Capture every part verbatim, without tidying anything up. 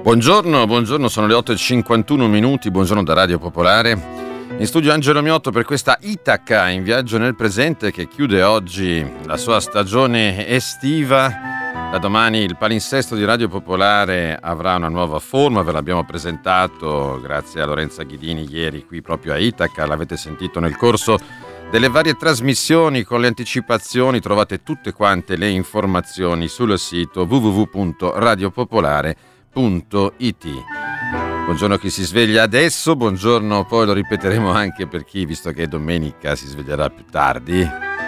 Buongiorno, buongiorno, sono le otto e cinquantuno minuti, buongiorno da Radio Popolare. In studio Angelo Miotto per questa Itaca in viaggio nel presente che chiude oggi la sua stagione estiva. Da domani il palinsesto di Radio Popolare avrà una nuova forma, ve l'abbiamo presentato grazie a Lorenza Ghidini ieri qui proprio a Itaca, l'avete sentito nel corso delle varie trasmissioni con le anticipazioni, trovate tutte quante le informazioni sul sito w w w punto radio popolare punto i t. Buongiorno a chi si sveglia adesso, buongiorno, poi lo ripeteremo anche per chi, visto che è domenica, si sveglierà più tardi.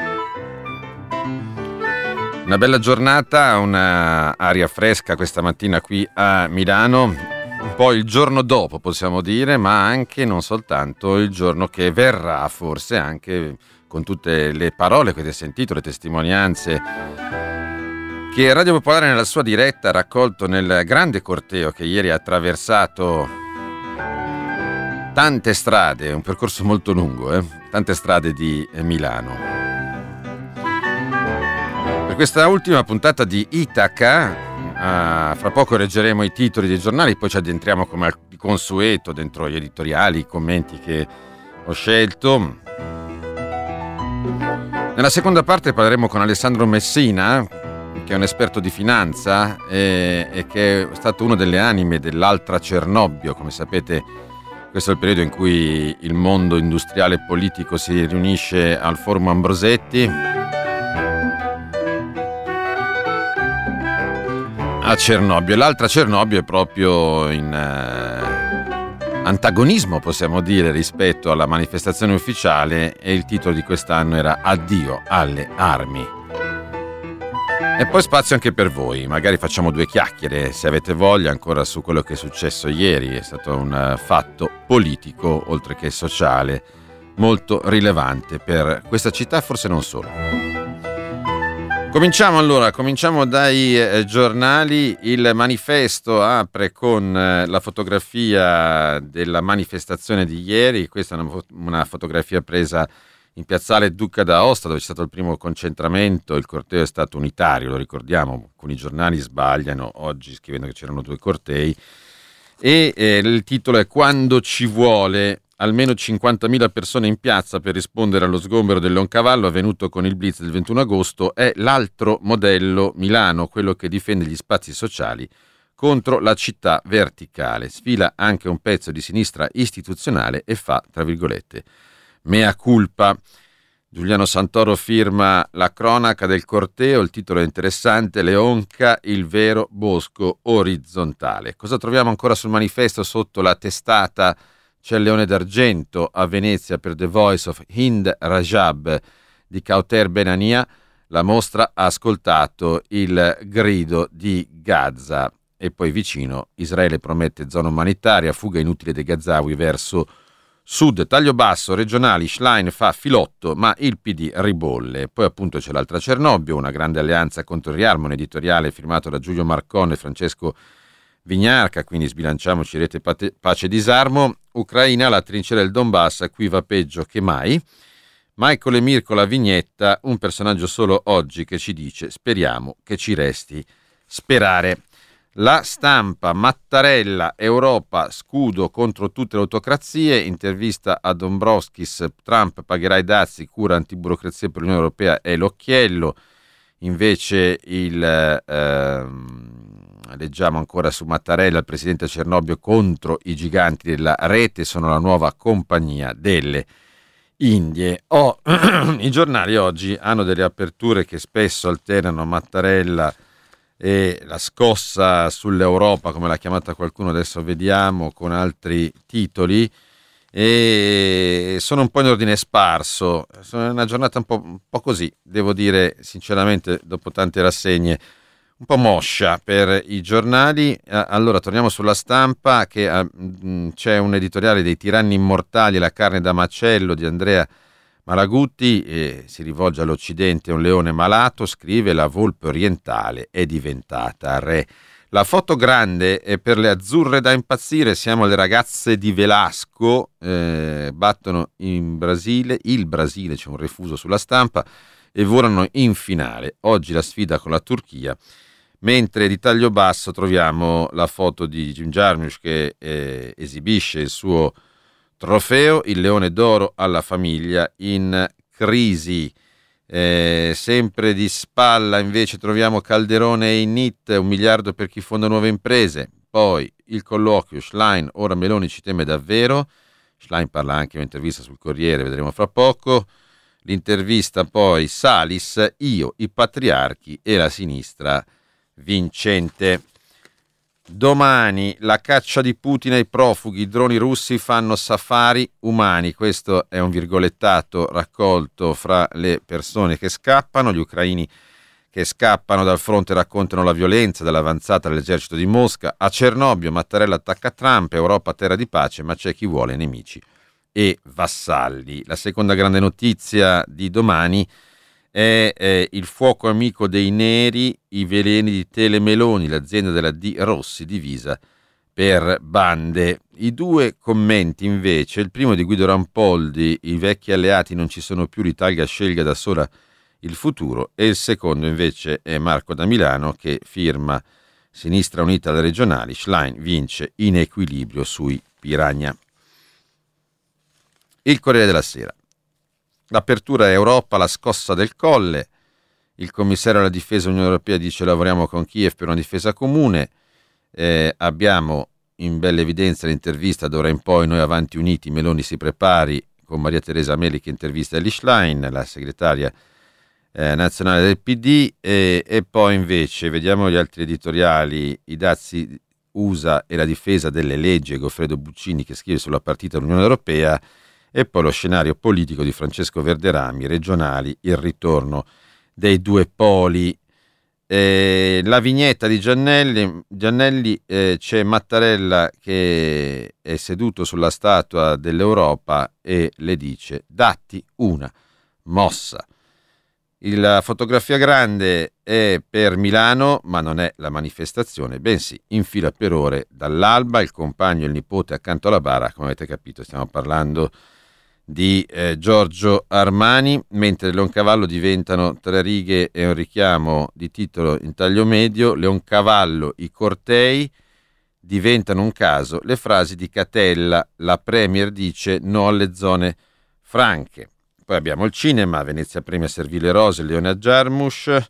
Una bella giornata, una aria fresca questa mattina qui a Milano, un po' il giorno dopo possiamo dire, ma anche non soltanto il giorno che verrà, forse anche con tutte le parole che avete sentito, le testimonianze che Radio Popolare nella sua diretta ha raccolto nel grande corteo che ieri ha attraversato tante strade, un percorso molto lungo, eh? tante strade di Milano. Per questa ultima puntata di Itaca, uh, fra poco leggeremo i titoli dei giornali, poi ci addentriamo come al consueto dentro gli editoriali, i commenti che ho scelto. Nella seconda parte parleremo con Alessandro Messina, che è un esperto di finanza e, e che è stato uno delle anime dell'altra Cernobbio. Come sapete, questo è il periodo in cui il mondo industriale e politico si riunisce al Forum Ambrosetti a Cernobbio. L'altra Cernobbio è proprio in eh, antagonismo, possiamo dire, rispetto alla manifestazione ufficiale, e il titolo di quest'anno era Addio alle armi. E poi spazio anche per voi, magari facciamo due chiacchiere, se avete voglia, ancora su quello che è successo ieri. È stato un fatto politico, oltre che sociale, molto rilevante per questa città, forse non solo. Cominciamo allora, cominciamo dai eh, giornali. Il Manifesto apre con eh, la fotografia della manifestazione di ieri. Questa è una, una fotografia presa in piazzale Duca d'Aosta, dove c'è stato il primo concentramento. Il corteo è stato unitario, lo ricordiamo, alcuni giornali sbagliano oggi scrivendo che c'erano due cortei, e eh, il titolo è Quando ci vuole, almeno cinquantamila persone in piazza per rispondere allo sgombero del Leoncavallo avvenuto con il blitz del ventuno agosto. È l'altro modello Milano, quello che difende gli spazi sociali contro la città verticale. Sfila anche un pezzo di sinistra istituzionale e fa, tra virgolette, mea culpa. Giuliano Santoro firma la cronaca del corteo, il titolo è interessante, Leonca, il vero bosco orizzontale. Cosa troviamo ancora sul Manifesto sotto la testata? C'è il Leone d'Argento a Venezia per The Voice of Hind Rajab di Kauter Benania. La mostra ha ascoltato il grido di Gaza. E poi vicino, Israele promette zona umanitaria, fuga inutile dei Gazawi verso Sud. Taglio basso, regionali, Schlein fa filotto, ma il P D ribolle. Poi appunto c'è l'altra Cernobbio, una grande alleanza contro il riarmo, un editoriale firmato da Giulio Marcon e Francesco Vignarca, quindi sbilanciamoci, rete pace e disarmo. Ucraina, la trincea del Donbass, qui va peggio che mai. Michael e Mirko, la vignetta, un personaggio solo oggi che ci dice speriamo che ci resti sperare. La Stampa, Mattarella, Europa, scudo contro tutte le autocrazie, intervista a Dombrovskis, Trump pagherà i dazi, cura antiburocrazia per l'Unione Europea è l'occhiello. Invece il, ehm, leggiamo ancora su Mattarella, il presidente Cernobbio contro i giganti della rete, sono la nuova compagnia delle Indie. Oh, i giornali oggi hanno delle aperture che spesso alternano Mattarella e la scossa sull'Europa, come l'ha chiamata qualcuno, adesso vediamo, con altri titoli, e sono un po' in ordine sparso. Sono una giornata un po', un po' così, devo dire sinceramente, dopo tante rassegne, un po' moscia per i giornali. Allora torniamo sulla Stampa, che uh, c'è un editoriale dei tiranni immortali, la carne da macello di Andrea Malagutti, eh, si rivolge all'Occidente, un leone malato, scrive la volpe orientale è diventata re. La foto grande è per le azzurre da impazzire, siamo le ragazze di Velasco, eh, battono in Brasile, il Brasile, c'è un refuso sulla Stampa, e volano in finale. Oggi la sfida con la Turchia, mentre di taglio basso troviamo la foto di Jim Jarmusch che eh, esibisce il suo trofeo, il Leone d'Oro alla famiglia in crisi. Eh, sempre di spalla invece troviamo Calderone e Innit, un miliardo per chi fonda nuove imprese. Poi il colloquio Schlein, ora Meloni ci teme davvero. Schlein parla anche in un'intervista sul Corriere, vedremo fra poco. L'intervista poi Salis, io, i patriarchi e la sinistra vincente. Domani la caccia di Putin ai profughi, i droni russi fanno safari umani. Questo è un virgolettato raccolto fra le persone che scappano. Gli ucraini che scappano dal fronte raccontano la violenza dell'avanzata dell'esercito di Mosca. A Cernobbio Mattarella attacca Trump, Europa terra di pace, ma c'è chi vuole nemici e vassalli. La seconda grande notizia di domani è eh, il fuoco amico dei neri, i veleni di Telemeloni, l'azienda della D. Rossi divisa per bande. I due commenti invece, il primo di Guido Rampoldi, i vecchi alleati non ci sono più, l'Italia scelga da sola il futuro, e il secondo invece è Marco da Milano che firma Sinistra Unita alle regionali, Schlein vince in equilibrio sui Piranha. Il Corriere della Sera. L'apertura Europa, la scossa del Colle. Il commissario alla difesa dell'Unione Europea dice lavoriamo con Kiev per una difesa comune. Eh, abbiamo in bella evidenza l'intervista d'ora in poi noi avanti uniti, Meloni si prepari, con Maria Teresa Meli che intervista Elly Schlein, la segretaria eh, nazionale del P D, e, e poi invece vediamo gli altri editoriali, i dazi U S A e la difesa delle leggi, Goffredo Buccini che scrive sulla partita dell'Unione Europea. E poi lo scenario politico di Francesco Verderami, regionali, il ritorno dei due poli. Eh, la vignetta di Giannelli, Giannelli eh, c'è Mattarella che è seduto sulla statua dell'Europa e le dice datti una mossa. La fotografia grande è per Milano, ma non è la manifestazione, bensì in fila per ore dall'alba, il compagno e il nipote accanto alla bara, come avete capito stiamo parlando di eh, Giorgio Armani, mentre Leoncavallo diventano tre righe e un richiamo di titolo in taglio medio, Leoncavallo, i cortei diventano un caso, le frasi di Catella, la Premier dice no alle zone franche. Poi abbiamo il cinema, Venezia premia Servile Rose, Leone Jarmusch,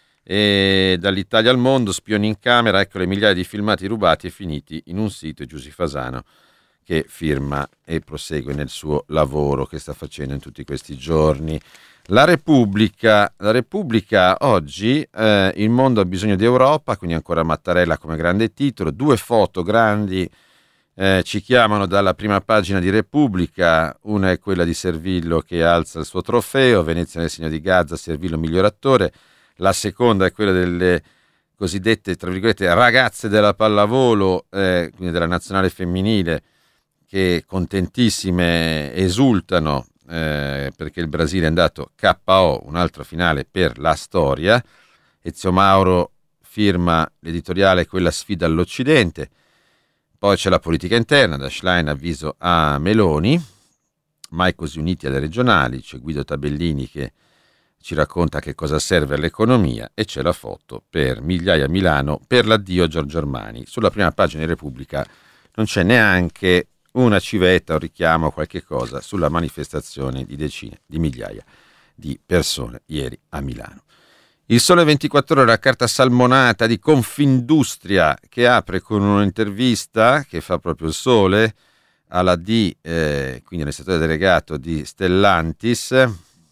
e dall'Italia al mondo, spioni in camera, ecco le migliaia di filmati rubati e finiti in un sito, Giusy Fasano che firma e prosegue nel suo lavoro che sta facendo in tutti questi giorni. La Repubblica, la Repubblica oggi, eh, il mondo ha bisogno di Europa, quindi ancora Mattarella come grande titolo, due foto grandi eh, ci chiamano dalla prima pagina di Repubblica, una è quella di Servillo che alza il suo trofeo, Venezia nel segno di Gaza, Servillo miglior attore, la seconda è quella delle cosiddette, tra virgolette, ragazze della pallavolo, eh, quindi della nazionale femminile, che contentissime esultano eh, perché il Brasile è andato K O, un'altra finale per la storia. Ezio Mauro firma l'editoriale Quella sfida all'Occidente. Poi c'è la politica interna, da Schlein avviso a Meloni, mai così uniti alle regionali, c'è Guido Tabellini che ci racconta che cosa serve all'economia e c'è la foto per Migliaia a Milano per l'addio a Giorgio Armani. Sulla prima pagina di Repubblica non c'è neanche una civetta, un richiamo, qualche cosa sulla manifestazione di decine di migliaia di persone ieri a Milano. Il Sole ventiquattro Ore, la carta salmonata di Confindustria che apre con un'intervista che fa proprio il Sole alla D, eh, quindi all'amministratore delegato di Stellantis.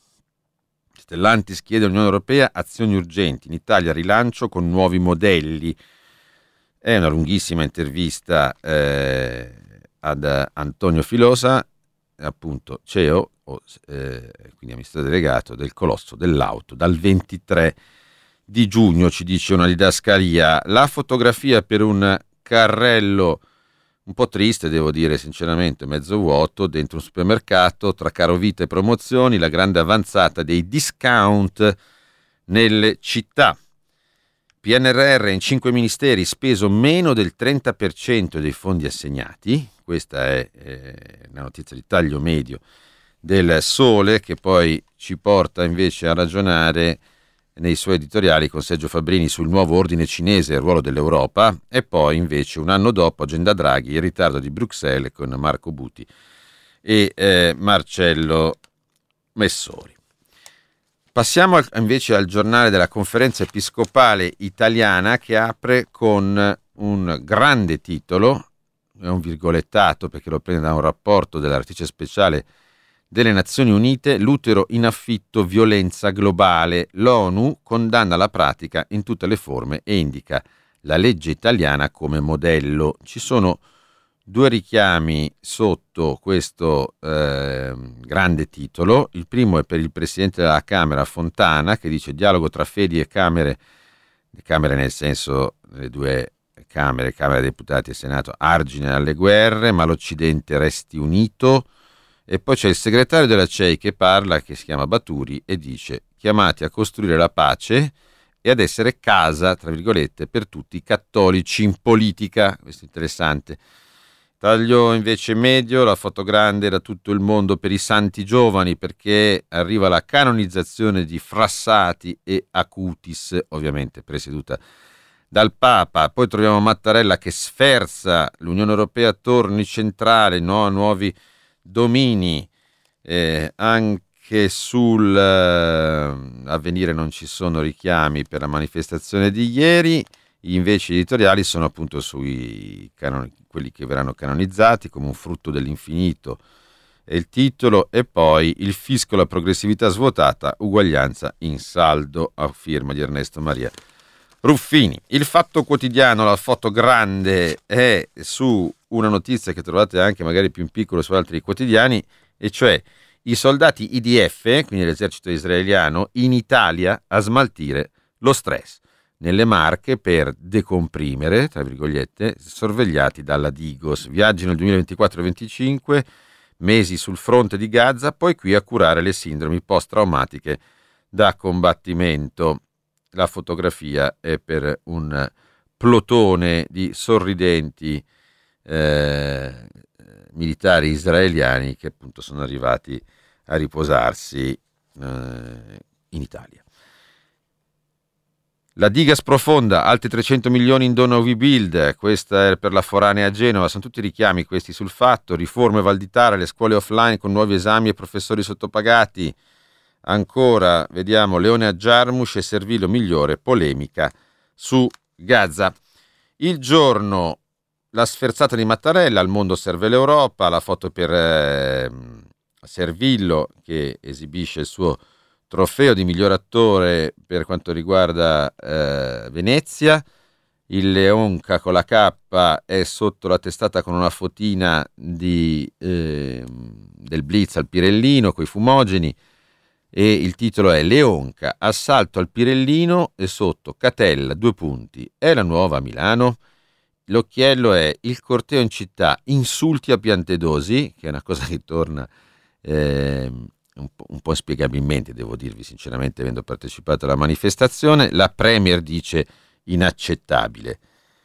Stellantis chiede all'Unione Europea azioni urgenti, in Italia rilancio con nuovi modelli. È una lunghissima intervista eh, ad Antonio Filosa, appunto C E O, o, eh, quindi amministratore delegato del colosso dell'auto, dal ventitré di giugno, ci dice una didascalia. La fotografia per un carrello un po' triste, devo dire sinceramente, mezzo vuoto, dentro un supermercato, tra carovita e promozioni, la grande avanzata dei discount nelle città. P N R R in cinque ministeri, speso meno del trenta per cento dei fondi assegnati. Questa è eh, una notizia di taglio medio del Sole, che poi ci porta invece a ragionare nei suoi editoriali con Sergio Fabbrini sul nuovo ordine cinese e il ruolo dell'Europa, e poi invece un anno dopo Agenda Draghi, il ritardo di Bruxelles con Marco Buti e eh, Marcello Messori. Passiamo al, invece al giornale della Conferenza Episcopale Italiana, che apre con un grande titolo, è un virgolettato perché lo prende da un rapporto della relatrice speciale delle Nazioni Unite: l'utero in affitto, violenza globale. L'ONU condanna la pratica in tutte le forme e indica la legge italiana come modello. Ci sono due richiami sotto questo eh, grande titolo. Il primo è per il Presidente della Camera Fontana, che dice: dialogo tra fedi e Camere, Camere nel senso le due Camere, Camera dei Deputati e Senato, argine alle guerre, ma l'Occidente resti unito. E poi c'è il segretario della C E I che parla, che si chiama Baturi, e dice: chiamati a costruire la pace e ad essere casa, tra virgolette, per tutti i cattolici in politica. Questo è interessante. Taglio invece medio, la foto grande da tutto il mondo per i santi giovani, perché arriva la canonizzazione di Frassati e Acutis, ovviamente presieduta dal Papa. Poi troviamo Mattarella che sferza: l'Unione Europea torni centrale, no, nuovi domini. Eh, anche sul eh, Avvenire non ci sono richiami per la manifestazione di ieri. Invece gli editoriali sono appunto sui canoni, quelli che verranno canonizzati come un frutto dell'infinito, è il titolo, e poi il fisco, la progressività svuotata, uguaglianza in saldo, a firma di Ernesto Maria Ruffini. Il Fatto Quotidiano, la foto grande è su una notizia che trovate anche magari più in piccolo su altri quotidiani, e cioè i soldati I D F, quindi l'esercito israeliano, in Italia a smaltire lo stress nelle Marche per decomprimere, tra virgolette, sorvegliati dalla Digos. Viaggi nel duemilaventiquattro venticinque, mesi sul fronte di Gaza, poi qui a curare le sindromi post-traumatiche da combattimento. La fotografia è per un plotone di sorridenti eh, militari israeliani che appunto sono arrivati a riposarsi eh, in Italia. La diga sprofonda, altri trecento milioni in dono a WeBuild, questa è per la foranea a Genova, sono tutti richiami questi sul Fatto. Riforme Valditara, le scuole offline con nuovi esami e professori sottopagati. Ancora, vediamo, Leone a Jarmusch e Servillo migliore, polemica su Gaza. Il Giorno, la sferzata di Mattarella, al mondo serve l'Europa, la foto per eh, Servillo che esibisce il suo trofeo di miglior attore per quanto riguarda eh, Venezia. Il Leonca con la K è sotto la testata con una fotina di, eh, del Blitz al Pirellino coi fumogeni, e il titolo è Leonca, assalto al Pirellino, e sotto Catella, due punti, è la nuova Milano. L'occhiello è il corteo in città, insulti a Piantedosi, che è una cosa che torna eh, un po', un po' inspiegabilmente, devo dirvi sinceramente, avendo partecipato alla manifestazione. La Premier dice inaccettabile.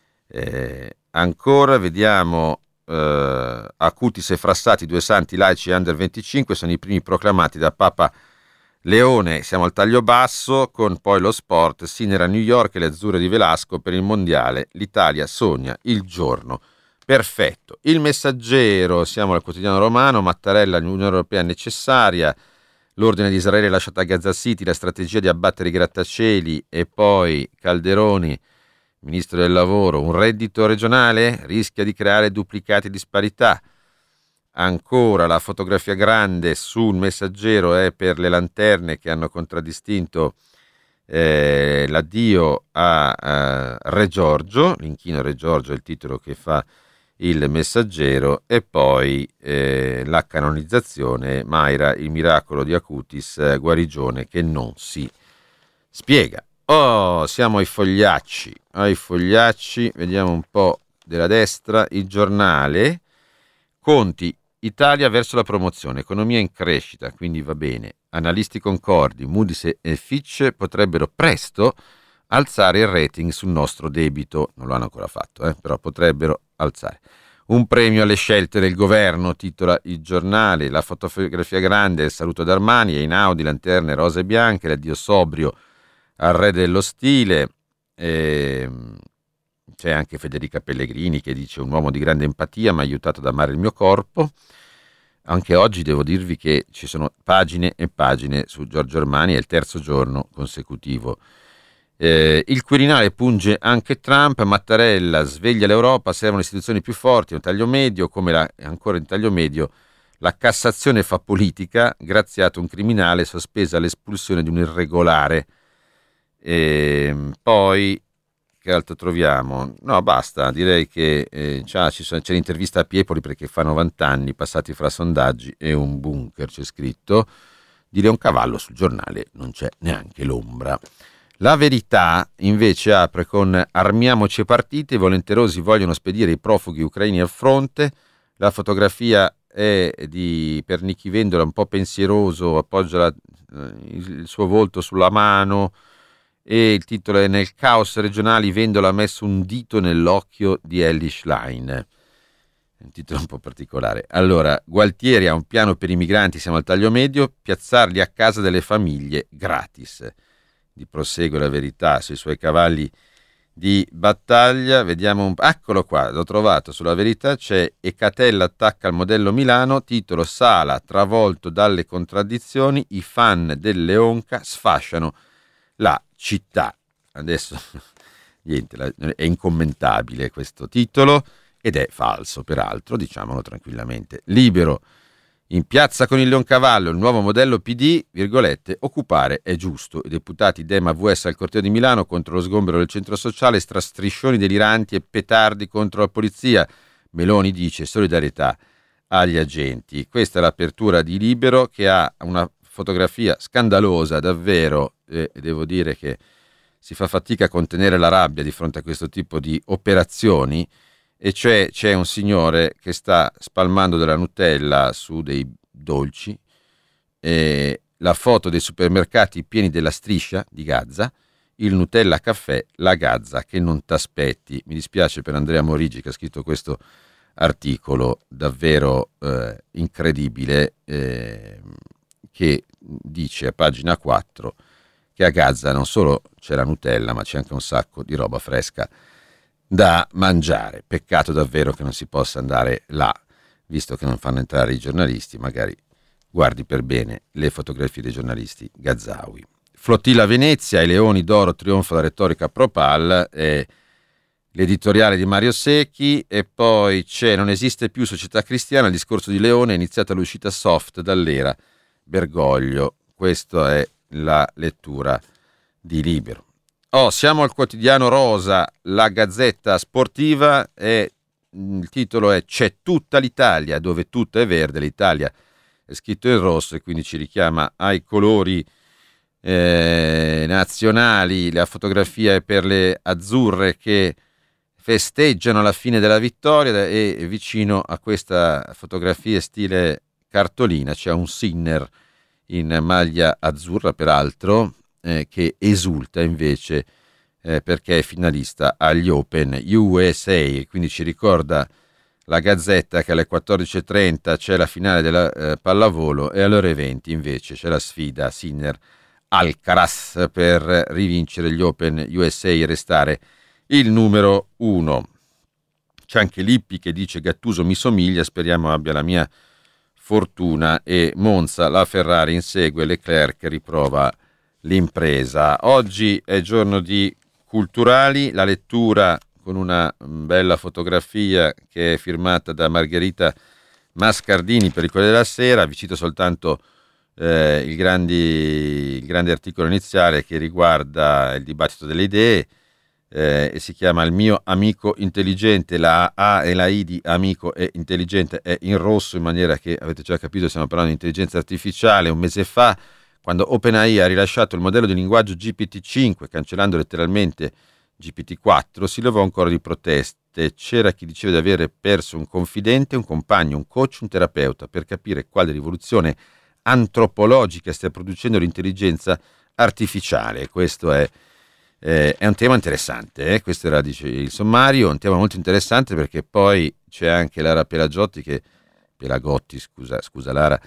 Eh, ancora vediamo eh, Acutis e Frassati, due santi laici under venticinque, sono i primi proclamati da Papa Leone. Siamo al taglio basso con poi lo sport, Sinera New York e le azzurre di Velasco per il mondiale, l'Italia sogna il giorno perfetto. Il Messaggero, siamo al quotidiano romano, Mattarella, l'Unione Europea necessaria, l'ordine di Israele lasciata a Gaza City, la strategia di abbattere i grattacieli, e poi Calderoni, ministro del lavoro, un reddito regionale rischia di creare duplicati e disparità. Ancora la fotografia grande sul Messaggero è per le lanterne che hanno contraddistinto eh, l'addio a, a Re Giorgio, l'inchino Re Giorgio è il titolo che fa il Messaggero, e poi eh, la canonizzazione, Mayra, il miracolo di Acutis, eh, guarigione che non si spiega. Oh, siamo ai fogliacci, ai fogliacci, vediamo un po' della destra. Il Giornale, Conti, Italia verso la promozione, economia in crescita, quindi va bene. Analisti concordi, Moody's e Fitch potrebbero presto alzare il rating sul nostro debito, non lo hanno ancora fatto, eh, però potrebbero alzare. Un premio alle scelte del governo, titola il Giornale. La fotografia grande, il saluto d'Armani, e in Audi lanterne rosa e bianche, l'addio sobrio al re dello stile. E c'è anche Federica Pellegrini che dice: un uomo di grande empatia mi ha aiutato ad amare il mio corpo. Anche oggi devo dirvi che ci sono pagine e pagine su Giorgio Armani, è il terzo giorno consecutivo. Eh, il Quirinale punge anche Trump, Mattarella sveglia l'Europa, servono istituzioni più forti, un taglio medio, come la, ancora in taglio medio, la Cassazione fa politica, graziato un criminale, sospesa l'espulsione di un irregolare. E poi che altro troviamo? No, basta, direi che eh, c'è, ci sono, c'è l'intervista a Piepoli perché fa novanta anni passati fra sondaggi e un bunker, c'è scritto. Di Leoncavallo sul Giornale non c'è neanche l'ombra. La Verità invece apre con: armiamoci e partite, i volenterosi vogliono spedire i profughi ucraini al fronte. La fotografia è di Pernichi Vendola, un po' pensieroso, appoggia la, il suo volto sulla mano, e il titolo è: nel caos regionali Vendola ha messo un dito nell'occhio di Elly Schlein. Un titolo un po' particolare. Allora, Gualtieri ha un piano per i migranti, siamo al taglio medio, piazzarli a casa delle famiglie gratis. Di prosegue La Verità sui suoi cavalli di battaglia. Vediamo un... eccolo qua, l'ho trovato sulla Verità, c'è E Catella attacca al modello Milano, titolo: Sala travolto dalle contraddizioni, i fan del Leonca sfasciano la città. Adesso niente, è incommentabile questo titolo ed è falso, peraltro, diciamolo tranquillamente. Libero: in piazza con il Leoncavallo, il nuovo modello P D, virgolette, occupare è giusto. I deputati Dem A V S al corteo di Milano contro lo sgombero del centro sociale, tra striscioni deliranti e petardi contro la polizia. Meloni dice solidarietà agli agenti. Questa è l'apertura di Libero, che ha una fotografia scandalosa davvero, e devo dire che si fa fatica a contenere la rabbia di fronte a questo tipo di operazioni, e cioè c'è un signore che sta spalmando della Nutella su dei dolci, e la foto dei supermercati pieni della striscia di Gazza, il Nutella caffè, la Gazza che non t'aspetti. Mi dispiace per Andrea Morigi che ha scritto questo articolo davvero eh, incredibile, eh, che dice a pagina quattro che a Gaza non solo c'è la Nutella, ma c'è anche un sacco di roba fresca da mangiare. Peccato davvero che non si possa andare là, visto che non fanno entrare i giornalisti. Magari guardi per bene le fotografie dei giornalisti gazawi. Flottilla Venezia, i leoni d'oro, trionfa la retorica pro-Pal, è l'editoriale di Mario Secchi. E poi c'è Non esiste più società cristiana, il discorso di Leone, è iniziata l'uscita soft dall'era Bergoglio. Questa è la lettura di Libero. Oh, siamo al quotidiano rosa, la Gazzetta Sportiva, e il titolo è C'è tutta l'Italia, dove tutta è verde, l'Italia è scritto in rosso e quindi ci richiama ai colori eh, nazionali. La fotografia è per le azzurre che festeggiano la fine della vittoria, e vicino a questa fotografia stile cartolina c'è un Sinner in maglia azzurra, peraltro, eh, che esulta invece eh, perché è finalista agli Open U S A, e quindi ci ricorda la Gazzetta che alle quattordici e trenta c'è la finale della eh, pallavolo, e alle ore venti invece c'è la sfida Sinner Alcaraz per rivincere gli Open U S A e restare il numero uno. C'è anche Lippi che dice Gattuso mi somiglia, speriamo abbia la mia fortuna, e Monza, la Ferrari insegue, Leclerc riprova l'impresa. Oggi è giorno di culturali, la lettura con una bella fotografia che è firmata da Margherita Mascardini per il Corriere della Sera. Vi cito soltanto eh, il, grandi, il grande articolo iniziale che riguarda il dibattito delle idee, eh, e si chiama Il mio amico intelligente. La A e la I di amico e intelligente è in rosso, in maniera che avete già capito stiamo parlando di intelligenza artificiale. Un mese fa, quando OpenAI ha rilasciato il modello di linguaggio G P T cinque, cancellando letteralmente G P T quattro, si levò un coro di proteste. C'era chi diceva di avere perso un confidente, un compagno, un coach, un terapeuta, per capire quale rivoluzione antropologica stia producendo l'intelligenza artificiale. Questo è, eh, è un tema interessante, eh? Questo era, dice, il sommario, un tema molto interessante, perché poi c'è anche Lara Pelagiotti che Pelagotti, scusa, scusa Lara,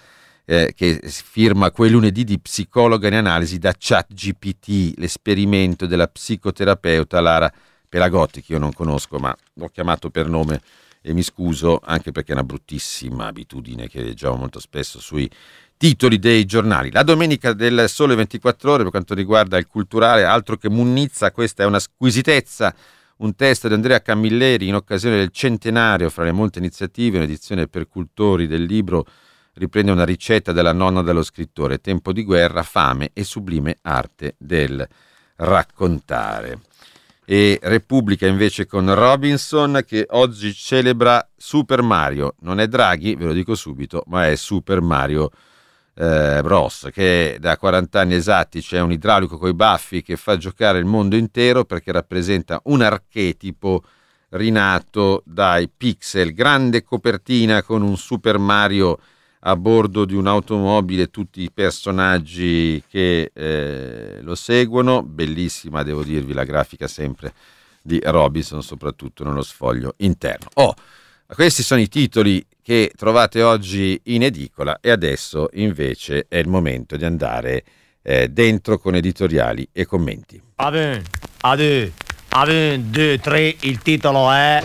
eh, che firma Quei lunedì di psicologa in analisi da ChatGPT, l'esperimento della psicoterapeuta Lara Pelagotti, che io non conosco, ma l'ho chiamato per nome e mi scuso, anche perché è una bruttissima abitudine che leggiamo molto spesso sui titoli dei giornali. La domenica del Sole ventiquattro Ore per quanto riguarda il culturale, altro che munnizza, questa è una squisitezza, un testo di Andrea Camilleri in occasione del centenario, fra le molte iniziative, un'edizione per cultori del libro riprende una ricetta della nonna dello scrittore, tempo di guerra, fame e sublime arte del raccontare. E Repubblica invece con Robinson, che oggi celebra Super Mario. Non è Draghi, ve lo dico subito, ma è Super Mario eh, Bros, che da quaranta anni esatti c'è un idraulico coi baffi che fa giocare il mondo intero perché rappresenta un archetipo rinato dai pixel. Grande copertina con un Super Mario a bordo di un'automobile, tutti i personaggi che eh, lo seguono. Bellissima, devo dirvi, la grafica sempre di Robinson, soprattutto nello sfoglio interno. Oh, questi sono i titoli che trovate oggi in edicola e adesso invece è il momento di andare eh, dentro con editoriali e commenti. A un, a due, a un, due, tre, il titolo è...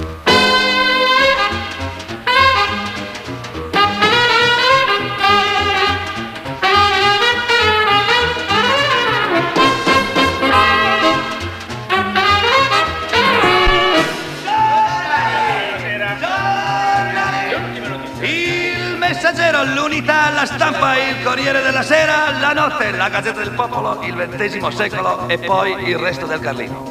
L'Unità, la Stampa, il Corriere della Sera, la Notte, la Gazzetta del Popolo, il ventesimo secolo e poi il resto del Carlino.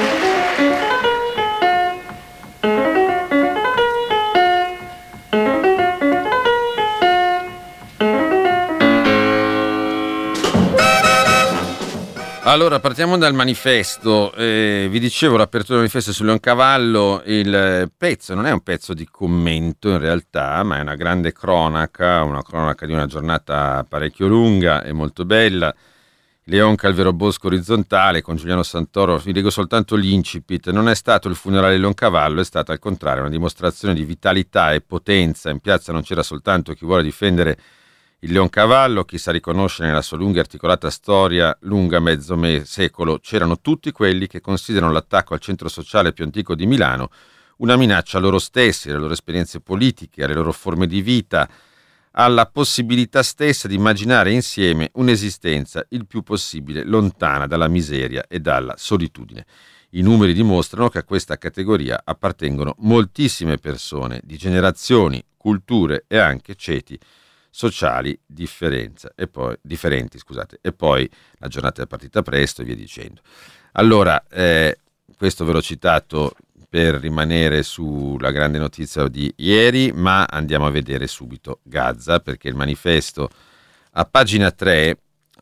Allora, partiamo dal manifesto. Eh, vi dicevo, l'apertura del manifesto su Leoncavallo, il pezzo non è un pezzo di commento in realtà, ma è una grande cronaca, una cronaca di una giornata parecchio lunga e molto bella. Leonca al vero bosco orizzontale con Giuliano Santoro, vi leggo soltanto l'incipit. Non è stato il funerale di Leoncavallo, è stata al contrario una dimostrazione di vitalità e potenza. In piazza non c'era soltanto chi vuole difendere il Leoncavallo, chi sa riconoscere nella sua lunga e articolata storia, lunga mezzo me- secolo, c'erano tutti quelli che considerano l'attacco al centro sociale più antico di Milano una minaccia a loro stessi, alle loro esperienze politiche, alle loro forme di vita, alla possibilità stessa di immaginare insieme un'esistenza il più possibile lontana dalla miseria e dalla solitudine. I numeri dimostrano che a questa categoria appartengono moltissime persone di generazioni, culture e anche ceti sociali differenza e poi, differenti, scusate, e poi la giornata è partita presto e via dicendo. Allora, eh, questo ve l'ho citato per rimanere sulla grande notizia di ieri, ma andiamo a vedere subito Gaza, perché il manifesto a pagina tre,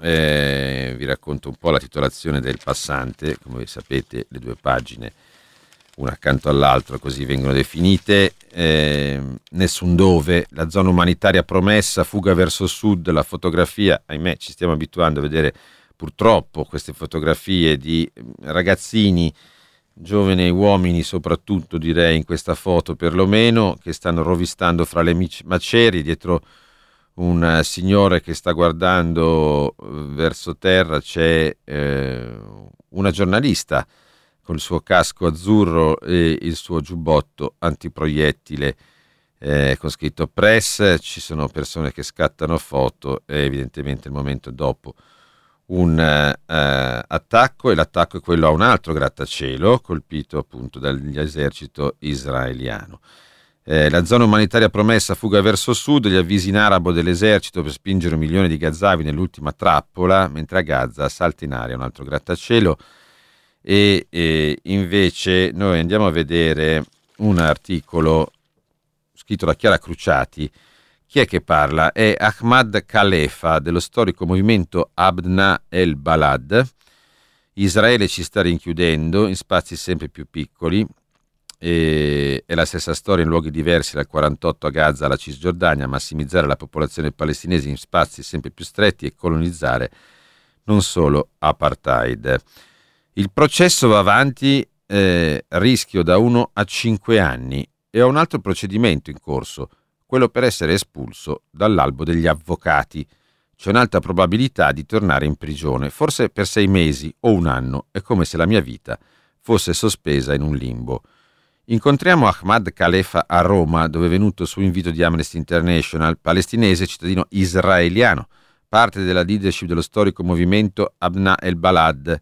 eh, vi racconto un po' la titolazione del passante, come sapete le due pagine una accanto all'altra, così vengono definite. Eh, nessun dove, la zona umanitaria promessa, fuga verso sud, la fotografia, ahimè ci stiamo abituando a vedere purtroppo queste fotografie di ragazzini, giovani uomini soprattutto direi in questa foto perlomeno, che stanno rovistando fra le macerie, dietro un signore che sta guardando verso terra c'è eh, una giornalista con il suo casco azzurro e il suo giubbotto antiproiettile eh, con scritto press. Ci sono persone che scattano foto, è evidentemente il momento dopo un eh, attacco, e l'attacco è quello a un altro grattacielo colpito appunto dall'esercito israeliano. Eh, la zona umanitaria promessa, fuga verso sud, gli avvisi in arabo dell'esercito per spingere un milione di gazavi nell'ultima trappola, mentre a Gaza salta in aria un altro grattacielo. E, e invece noi andiamo a vedere un articolo scritto da Chiara Cruciati. Chi è che parla? È Ahmad Khalefa dello storico movimento Abna el-Balad. Israele ci sta rinchiudendo in spazi sempre più piccoli, e è la stessa storia in luoghi diversi dal quarantotto a Gaza alla Cisgiordania, massimizzare la popolazione palestinese in spazi sempre più stretti e colonizzare non solo apartheid. Il processo va avanti, eh, rischio da uno a cinque anni, e ho un altro procedimento in corso. quello per essere espulso dall'albo degli avvocati. C'è un'alta probabilità di tornare in prigione, forse per sei mesi o un anno, è come se la mia vita fosse sospesa in un limbo. Incontriamo Ahmad Khalefa a Roma, dove è venuto su invito di Amnesty International, palestinese cittadino israeliano, parte della leadership dello storico movimento Abna el-Balad.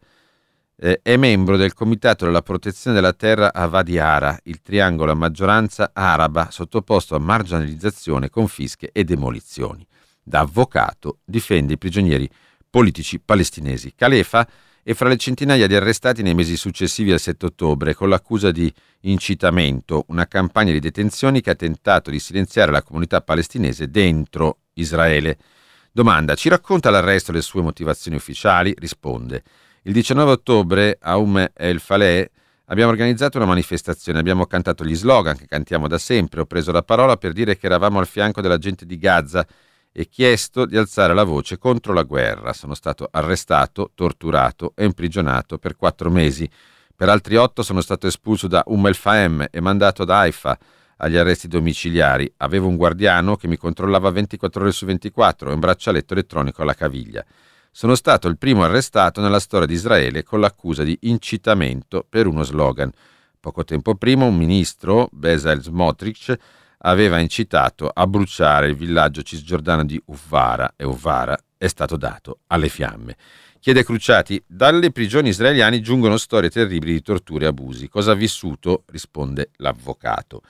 Eh, è membro del Comitato della Protezione della Terra a Wadi Ara, il triangolo a maggioranza araba sottoposto a marginalizzazione, confische e demolizioni. Da avvocato difende i prigionieri politici palestinesi. Khalefa è fra le centinaia di arrestati nei mesi successivi al sette ottobre con l'accusa di incitamento, una campagna di detenzioni che ha tentato di silenziare la comunità palestinese dentro Israele. Domanda: ci racconta l'arresto e le sue motivazioni ufficiali? Risponde: il diciannove ottobre a Umm el-Faleh abbiamo organizzato una manifestazione, abbiamo cantato gli slogan che cantiamo da sempre, ho preso la parola per dire che eravamo al fianco della gente di Gaza e chiesto di alzare la voce contro la guerra. Sono stato arrestato, torturato e imprigionato per quattro mesi. Per altri otto sono stato espulso da Umm el-Faem e mandato ad Haifa agli arresti domiciliari. Avevo un guardiano che mi controllava ventiquattro ore su ventiquattro e un braccialetto elettronico alla caviglia. Sono stato il primo arrestato nella storia di Israele con l'accusa di incitamento per uno slogan. Poco tempo prima un ministro, Bezalel Smotrich, aveva incitato a bruciare il villaggio cisgiordano di Uvara e Uvara è stato dato alle fiamme. Chiede Cruciati: dalle prigioni israeliane giungono storie terribili di torture e abusi. Cosa ha vissuto? Risponde l'avvocato.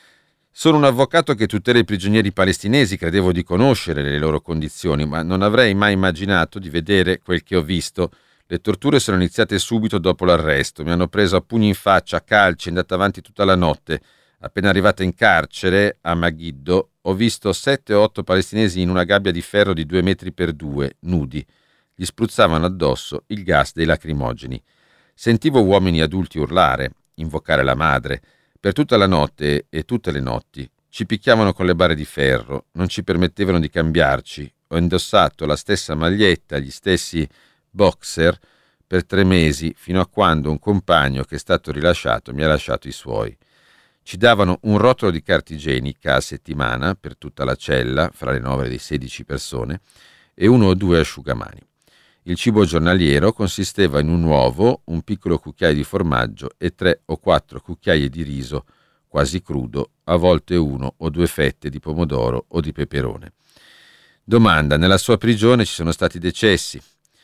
Sono un avvocato che tutela i prigionieri palestinesi, credevo di conoscere le loro condizioni, ma non avrei mai immaginato di vedere quel che ho visto. Le torture sono iniziate subito dopo l'arresto, mi hanno preso a pugni in faccia, a calci, è andata avanti tutta la notte. Appena arrivato in carcere, a Megiddo, ho visto sette o otto palestinesi in una gabbia di ferro di due metri per due, nudi. Gli spruzzavano addosso il gas dei lacrimogeni. Sentivo uomini adulti urlare, invocare la madre. Per tutta la notte e tutte le notti ci picchiavano con le barre di ferro, non ci permettevano di cambiarci. Ho indossato la stessa maglietta, gli stessi boxer per tre mesi, fino a quando un compagno che è stato rilasciato mi ha lasciato i suoi. Ci davano un rotolo di carta igienica a settimana per tutta la cella, fra le nove e le sedici persone, e uno o due asciugamani. Il cibo giornaliero consisteva in un uovo, un piccolo cucchiaio di formaggio e tre o quattro cucchiai di riso, quasi crudo, a volte uno o due fette di pomodoro o di peperone. Domanda: nella sua prigione ci sono stati decessi?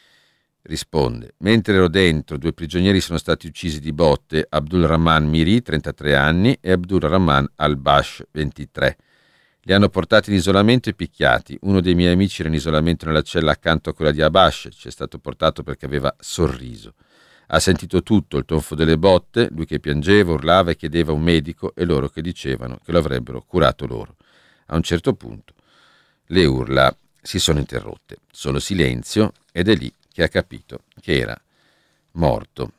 Risponde: mentre ero dentro, due prigionieri sono stati uccisi di botte, Abdul Rahman Miri, trentatré anni, e Abdul Rahman al-Bash, ventitré. Li hanno portati in isolamento e picchiati. Uno dei miei amici era in isolamento nella cella accanto a quella di Abash, ci è stato portato perché aveva sorriso. Ha sentito tutto, il tonfo delle botte, lui che piangeva, urlava e chiedeva un medico e loro che dicevano che lo avrebbero curato loro. A un certo punto le urla si sono interrotte, solo silenzio, ed è lì che ha capito che era morto.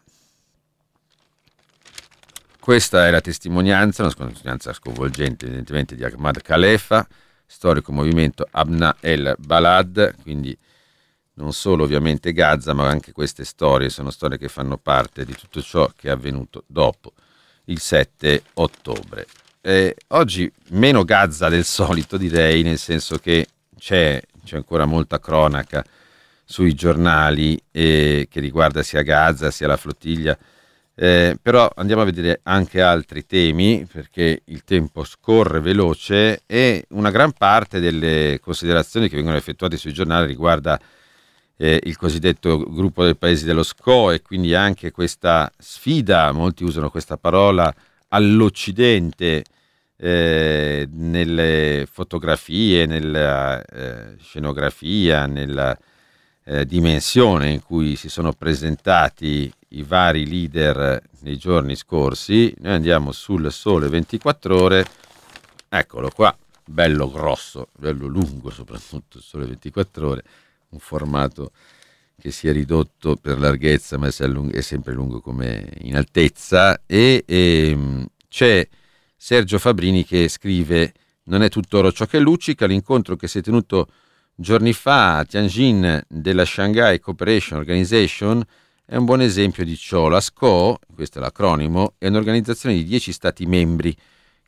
Questa è la testimonianza, una testimonianza sconvolgente evidentemente di Ahmad Khalefa, storico movimento Abna el-Balad, quindi non solo ovviamente Gaza, ma anche queste storie sono storie che fanno parte di tutto ciò che è avvenuto dopo il sette ottobre. Eh, oggi meno Gaza del solito, direi, nel senso che c'è, c'è ancora molta cronaca sui giornali eh, che riguarda sia Gaza sia la flottiglia. Eh, però andiamo a vedere anche altri temi, perché il tempo scorre veloce e una gran parte delle considerazioni che vengono effettuate sui giornali riguarda eh, il cosiddetto gruppo dei paesi dello S C O e quindi anche questa sfida, molti usano questa parola, all'Occidente eh, nelle fotografie, nella eh, scenografia, nella eh, dimensione in cui si sono presentati i vari leader nei giorni scorsi. Noi andiamo sul Sole ventiquattro Ore, eccolo qua, bello grosso, bello lungo soprattutto il Sole ventiquattro Ore, un formato che si è ridotto per larghezza ma è, allung- è sempre lungo come in altezza, e, e c'è Sergio Fabrini che scrive: non è tutto oro ciò che luccica, l'incontro che si è tenuto giorni fa a Tianjin della Shanghai Cooperation Organization è un buon esempio di ciò. La S C O, questo è l'acronimo, è un'organizzazione di dieci stati membri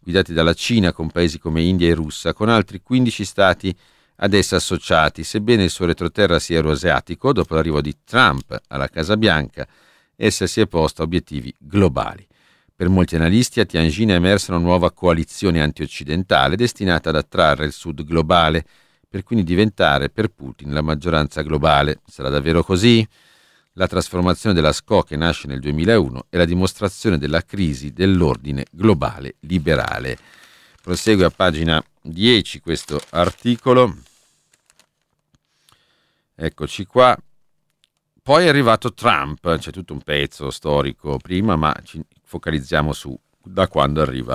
guidati dalla Cina con paesi come India e Russia, con altri quindici stati ad essa associati, sebbene il suo retroterra sia euroasiatico. Dopo l'arrivo di Trump alla Casa Bianca, essa si è posta obiettivi globali. Per molti analisti a Tianjin è emersa una nuova coalizione antioccidentale destinata ad attrarre il Sud globale, per quindi diventare per Putin la maggioranza globale. Sarà davvero così? La trasformazione della S C O, che nasce nel duemilauno, è la dimostrazione della crisi dell'ordine globale liberale. Prosegue a pagina dieci questo articolo. Eccoci qua. Poi è arrivato Trump, c'è tutto un pezzo storico prima, ma ci focalizziamo su da quando arriva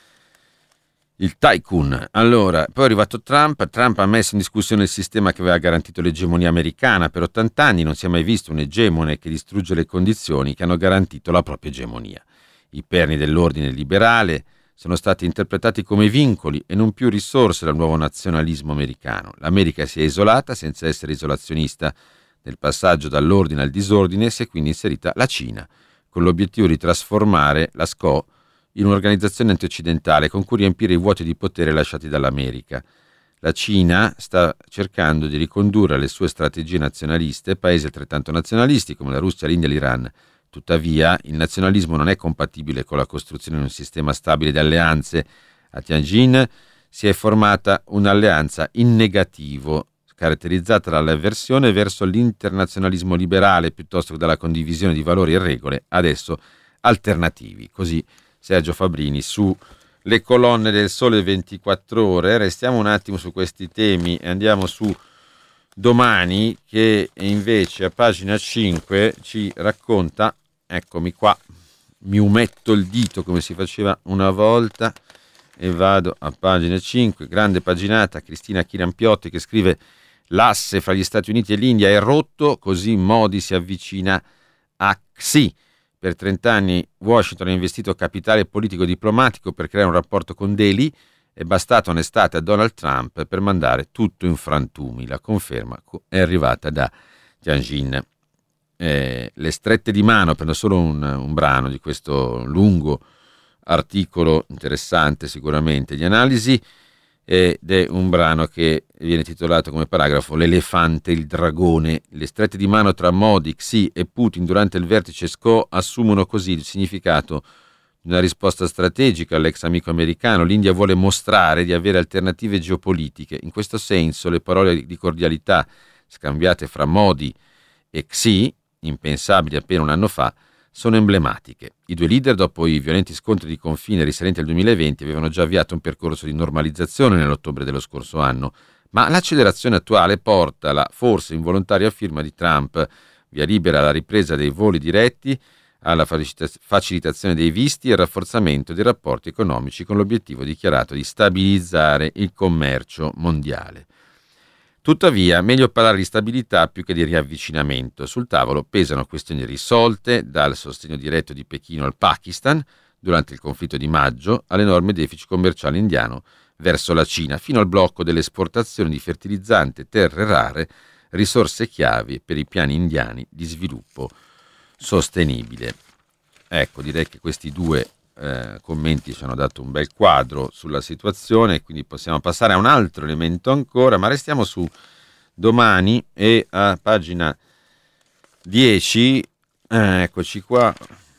il tycoon. Allora, poi è arrivato Trump. Trump ha messo in discussione il sistema che aveva garantito l'egemonia americana per ottanta anni. Non si è mai visto un egemone che distrugge le condizioni che hanno garantito la propria egemonia. I perni dell'ordine liberale sono stati interpretati come vincoli e non più risorse dal nuovo nazionalismo americano. L'America si è isolata senza essere isolazionista. Nel passaggio dall'ordine al disordine si è quindi inserita la Cina, con l'obiettivo di trasformare la S C O in un'organizzazione antioccidentale con cui riempire i vuoti di potere lasciati dall'America. La Cina sta cercando di ricondurre alle sue strategie nazionaliste paesi altrettanto nazionalisti come la Russia, l'India e l'Iran. Tuttavia, il nazionalismo non è compatibile con la costruzione di un sistema stabile di alleanze. A Tianjin si è formata un'alleanza in negativo, caratterizzata dall'avversione verso l'internazionalismo liberale piuttosto che dalla condivisione di valori e regole, adesso alternativi. Così Sergio Fabrini su le colonne del Sole ventiquattro Ore. Restiamo un attimo su questi temi e andiamo su Domani, che invece a pagina cinque ci racconta, eccomi qua, mi umetto il dito come si faceva una volta e vado a pagina cinque, grande paginata, Cristina Chirampiotti che scrive: l'asse fra gli Stati Uniti e l'India è rotto, così Modi si avvicina a Xi. Per trent'anni Washington ha investito capitale politico-diplomatico per creare un rapporto con Delhi. È bastata un'estate a Donald Trump per mandare tutto in frantumi. La conferma è arrivata da Tianjin. Eh, le strette di mano, prendo solo un, un brano di questo lungo articolo interessante sicuramente di analisi, ed è un brano che viene titolato come paragrafo L'elefante e il dragone. Le strette di mano tra Modi, Xi e Putin durante il vertice S C O assumono così il significato di una risposta strategica all'ex amico americano. L'India vuole mostrare di avere alternative geopolitiche. In questo senso le parole di cordialità scambiate fra Modi e Xi, impensabili appena un anno fa, sono emblematiche. I due leader, dopo i violenti scontri di confine risalenti al duemilaventi, avevano già avviato un percorso di normalizzazione nell'ottobre dello scorso anno, ma l'accelerazione attuale porta alla forse involontaria firma di Trump, via libera alla ripresa dei voli diretti, alla facilitazione dei visti e al rafforzamento dei rapporti economici con l'obiettivo dichiarato di stabilizzare il commercio mondiale. Tuttavia, meglio parlare di stabilità più che di riavvicinamento. Sul tavolo pesano questioni risolte, dal sostegno diretto di Pechino al Pakistan durante il conflitto di maggio all'enorme deficit commerciale indiano verso la Cina, fino al blocco delle esportazioni di fertilizzante, terre rare, risorse chiavi per i piani indiani di sviluppo sostenibile. Ecco, direi che questi due eh, commenti ci hanno dato un bel quadro sulla situazione, quindi possiamo passare a un altro elemento ancora, ma restiamo su Domani e a pagina dieci, eh, eccoci qua,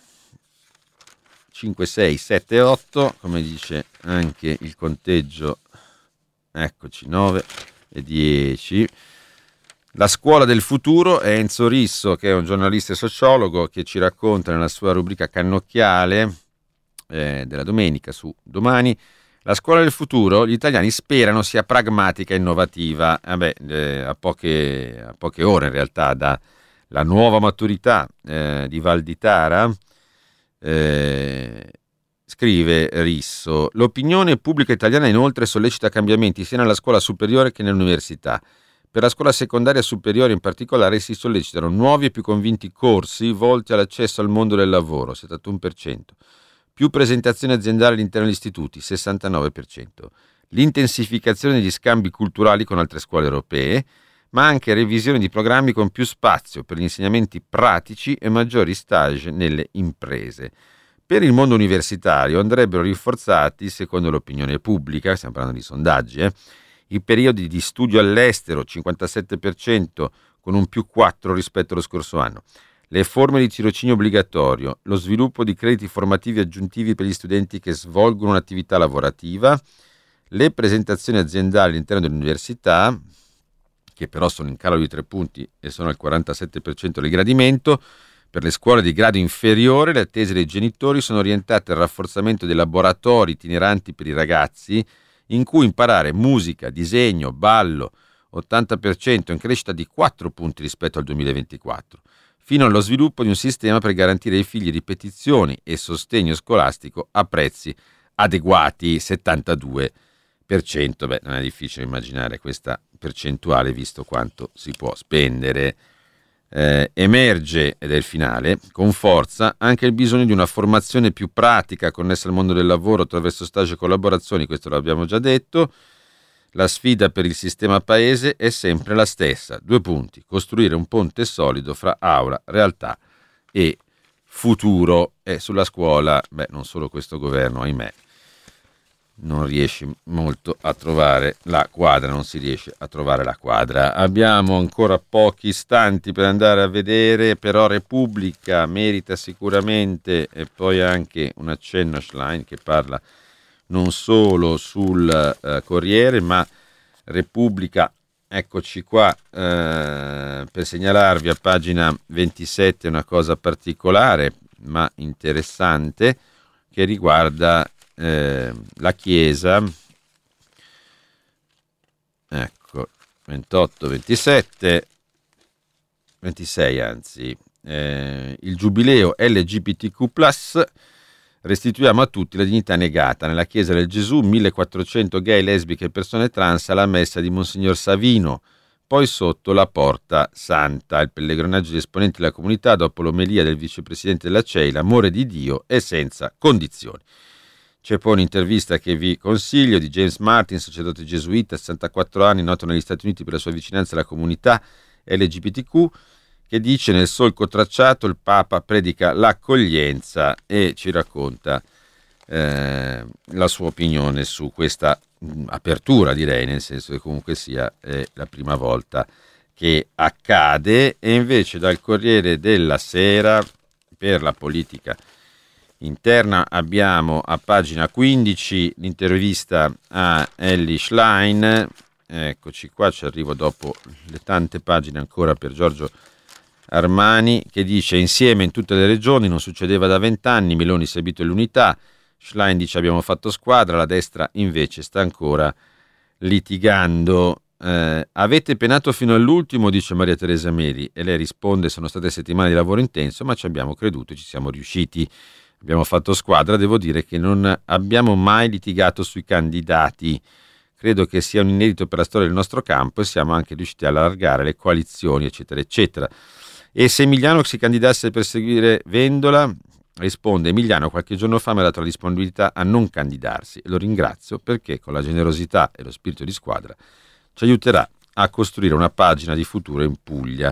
cinque, sei, sette, otto, come dice anche il conteggio, eccoci, nove e dieci. La scuola del futuro è Enzo Risso, che è un giornalista e sociologo, che ci racconta nella sua rubrica Cannocchiale eh, della domenica su Domani. La scuola del futuro, gli italiani sperano sia pragmatica e innovativa. Eh beh, eh, a, poche, a poche ore in realtà dalla nuova maturità eh, di Valditara, eh, scrive Risso: l'opinione pubblica italiana inoltre sollecita cambiamenti sia nella scuola superiore che nell'università. Per la scuola secondaria superiore in particolare si sollecitano nuovi e più convinti corsi volti all'accesso al mondo del lavoro, settantuno per cento, più presentazioni aziendali all'interno degli istituti, sessantanove per cento, l'intensificazione degli scambi culturali con altre scuole europee, ma anche revisione di programmi con più spazio per gli insegnamenti pratici e maggiori stage nelle imprese. Per il mondo universitario andrebbero rinforzati, secondo l'opinione pubblica, stiamo parlando di sondaggi, eh, i periodi di studio all'estero, cinquantasette per cento, con un più quattro rispetto allo scorso anno. Le forme di tirocinio obbligatorio, lo sviluppo di crediti formativi aggiuntivi per gli studenti che svolgono un'attività lavorativa, le presentazioni aziendali all'interno dell'università, che però sono in calo di tre punti e sono al quarantasette per cento del gradimento. Per le scuole di grado inferiore le attese dei genitori sono orientate al rafforzamento dei laboratori itineranti per i ragazzi, in cui imparare musica, disegno, ballo, ottanta per cento in crescita di quattro punti rispetto al duemilaventiquattro, fino allo sviluppo di un sistema per garantire ai figli ripetizioni e sostegno scolastico a prezzi adeguati, settantadue per cento. Beh, non è difficile immaginare questa percentuale visto quanto si può spendere. Eh, emerge, ed è il finale, con forza anche il bisogno di una formazione più pratica connessa al mondo del lavoro attraverso stage e collaborazioni, questo l'abbiamo già detto. La sfida per il sistema paese è sempre la stessa, due punti, costruire un ponte solido fra aula, realtà e futuro. E sulla scuola, beh, non solo questo governo, ahimè, non riesce molto a trovare la quadra, non si riesce a trovare la quadra. Abbiamo ancora pochi istanti per andare a vedere, però Repubblica merita sicuramente, e poi anche un accenno a Schlein che parla non solo sul uh, Corriere, ma Repubblica, eccoci qua, uh, per segnalarvi a pagina ventisette una cosa particolare ma interessante che riguarda Eh, la Chiesa. Ecco, ventotto, ventisette, ventisei anzi, eh, il giubileo L G B T Q plus, restituiamo a tutti la dignità negata. Nella Chiesa del Gesù, millequattrocento gay, lesbiche e persone trans alla messa di Monsignor Savino. Poi sotto la Porta Santa, il pellegrinaggio di esponenti della comunità dopo l'omelia del vicepresidente della C E I, l'amore di Dio è senza condizioni. C'è poi un'intervista che vi consiglio di James Martin, sacerdote gesuita, sessantaquattro anni, noto negli Stati Uniti per la sua vicinanza alla comunità L G B T Q, che dice: nel solco tracciato il Papa predica l'accoglienza, e ci racconta eh, la sua opinione su questa mh, apertura, direi, nel senso che comunque sia è la prima volta che accade. E invece dal Corriere della Sera, per la politica interna, abbiamo a pagina quindici l'intervista a Elly Schlein. Eccoci qua, ci arrivo dopo le tante pagine ancora per Giorgio Armani, che dice: insieme in tutte le regioni, non succedeva da vent'anni, Meloni si abitò all'unità. Schlein dice: abbiamo fatto squadra, la destra invece sta ancora litigando. Eh, avete penato fino all'ultimo, dice Maria Teresa Meri, e lei risponde: sono state settimane di lavoro intenso, ma ci abbiamo creduto e ci siamo riusciti. Abbiamo fatto squadra, devo dire che non abbiamo mai litigato sui candidati. Credo che sia un inedito per la storia del nostro campo e siamo anche riusciti a allargare le coalizioni, eccetera, eccetera. E se Emiliano si candidasse per seguire Vendola, risponde: Emiliano qualche giorno fa mi ha dato la disponibilità a non candidarsi e lo ringrazio perché con la generosità e lo spirito di squadra ci aiuterà a costruire una pagina di futuro in Puglia.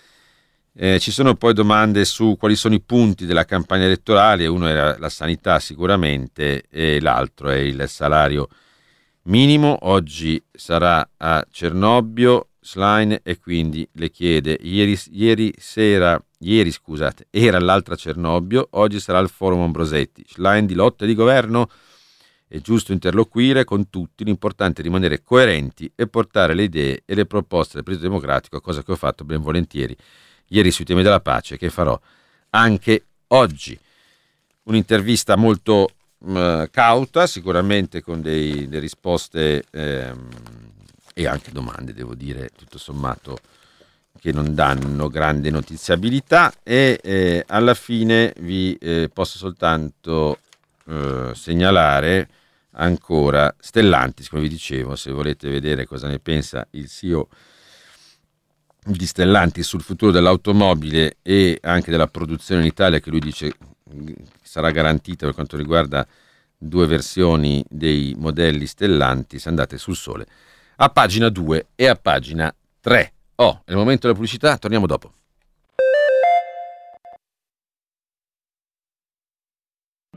Eh, ci sono poi domande su quali sono i punti della campagna elettorale. Uno era la sanità sicuramente e l'altro è il salario minimo. Oggi sarà a Cernobbio Schlein e quindi le chiede: ieri, ieri sera, ieri scusate, era l'altra Cernobbio, oggi sarà il forum Ambrosetti. Schlein di lotta e di governo, è giusto interloquire con tutti, l'importante è rimanere coerenti e portare le idee e le proposte del Partito Democratico, cosa che ho fatto ben volentieri ieri sui temi della pace, che farò anche oggi. Un'intervista molto mh, cauta, sicuramente con dei, delle risposte ehm, e anche domande, devo dire, tutto sommato, che non danno grande notiziabilità. E eh, alla fine vi eh, posso soltanto eh, segnalare ancora Stellantis, come vi dicevo, se volete vedere cosa ne pensa il C E O di Stellantis sul futuro dell'automobile e anche della produzione in Italia, che lui dice sarà garantita per quanto riguarda due versioni dei modelli Stellantis, andate sul Sole a pagina due e a pagina tre. Oh, è il momento della pubblicità, torniamo dopo.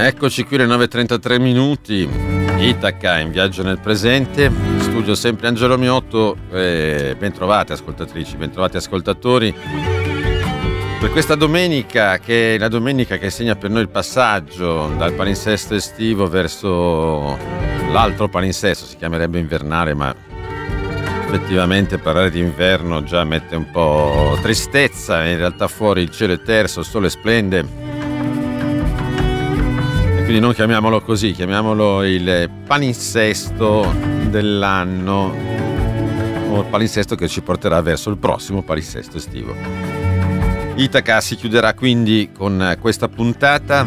Eccoci qui alle nove e trentatré minuti, Itaca in viaggio nel presente, studio sempre Angelo Miotto, eh, ben trovate ascoltatrici, ben trovati ascoltatori, per questa domenica che è la domenica che segna per noi il passaggio dal palinsesto estivo verso l'altro palinsesto, si chiamerebbe invernale, ma effettivamente parlare di inverno già mette un po' tristezza, in realtà fuori il cielo è terso, il sole splende. Quindi non chiamiamolo così, chiamiamolo il palinsesto dell'anno o il palinsesto che ci porterà verso il prossimo palinsesto estivo. Itaca si chiuderà quindi con questa puntata.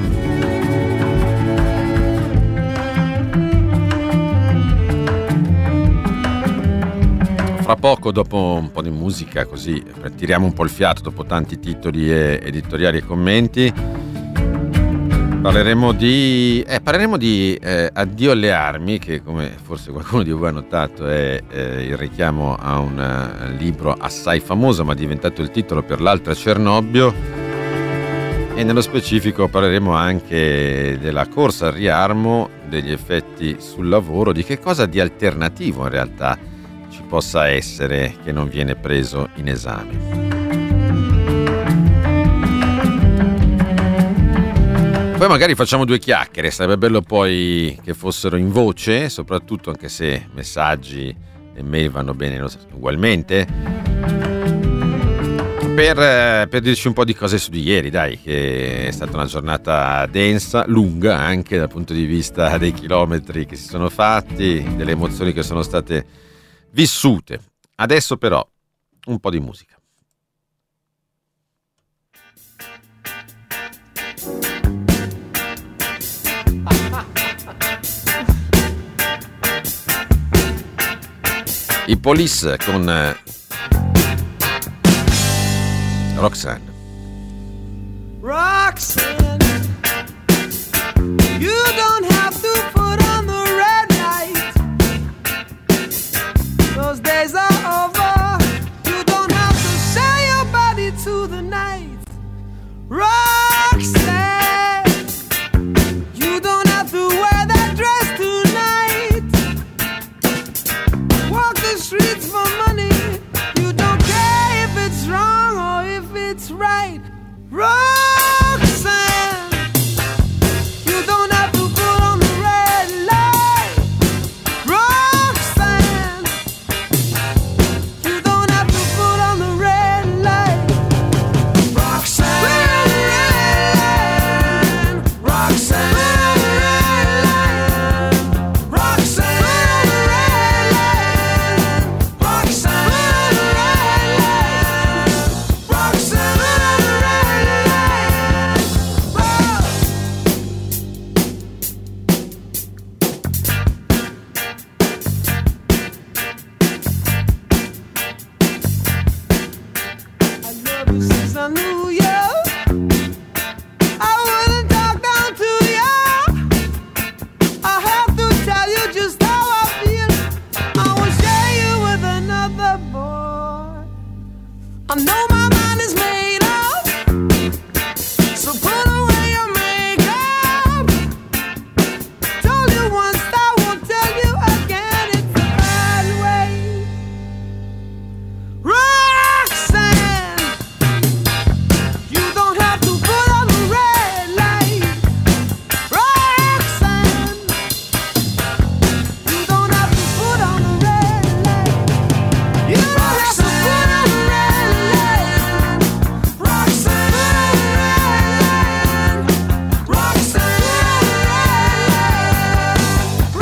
Fra poco, dopo un po' di musica, così tiriamo un po' il fiato dopo tanti titoli editoriali e commenti. Parleremo di, eh, parleremo di eh, Addio alle armi, che come forse qualcuno di voi ha notato è eh, il richiamo a un uh, libro assai famoso, ma diventato il titolo per l'altra Cernobbio. E nello specifico parleremo anche della corsa al riarmo, degli effetti sul lavoro, di che cosa di alternativo in realtà ci possa essere che non viene preso in esame. Poi magari facciamo due chiacchiere, sarebbe bello poi che fossero in voce, soprattutto anche se messaggi e mail vanno bene ugualmente, per, per dirci un po' di cose su di ieri, dai, che è stata una giornata densa, lunga anche dal punto di vista dei chilometri che si sono fatti, delle emozioni che sono state vissute. Adesso però un po' di musica. I Police con eh, Roxanne. Roxanne, you don't have to put on the red light. Those days are over. You don't have to sell your body to the night. Roxanne, you don't have to wear that dress tonight. Walk the streets for money. You don't care if it's wrong or if it's right. Roxanne, you don't have to put on the red light. Roxanne, you don't have to put on the red light. Roxanne, Roxanne, Roxanne, Roxanne, Roxanne. I love you since I knew you. I wouldn't talk down to you. I have to tell you just how I feel. I won't share you with another boy. I know my mind is made up, so put away your makeup. Told you once, I won't tell you again. It's the bad way. Roxanne, you don't have to put on the red light. Roxanne, you don't have to put on the red light. You don't have to put on the red light. Roxanne, Roxanne, Roxanne,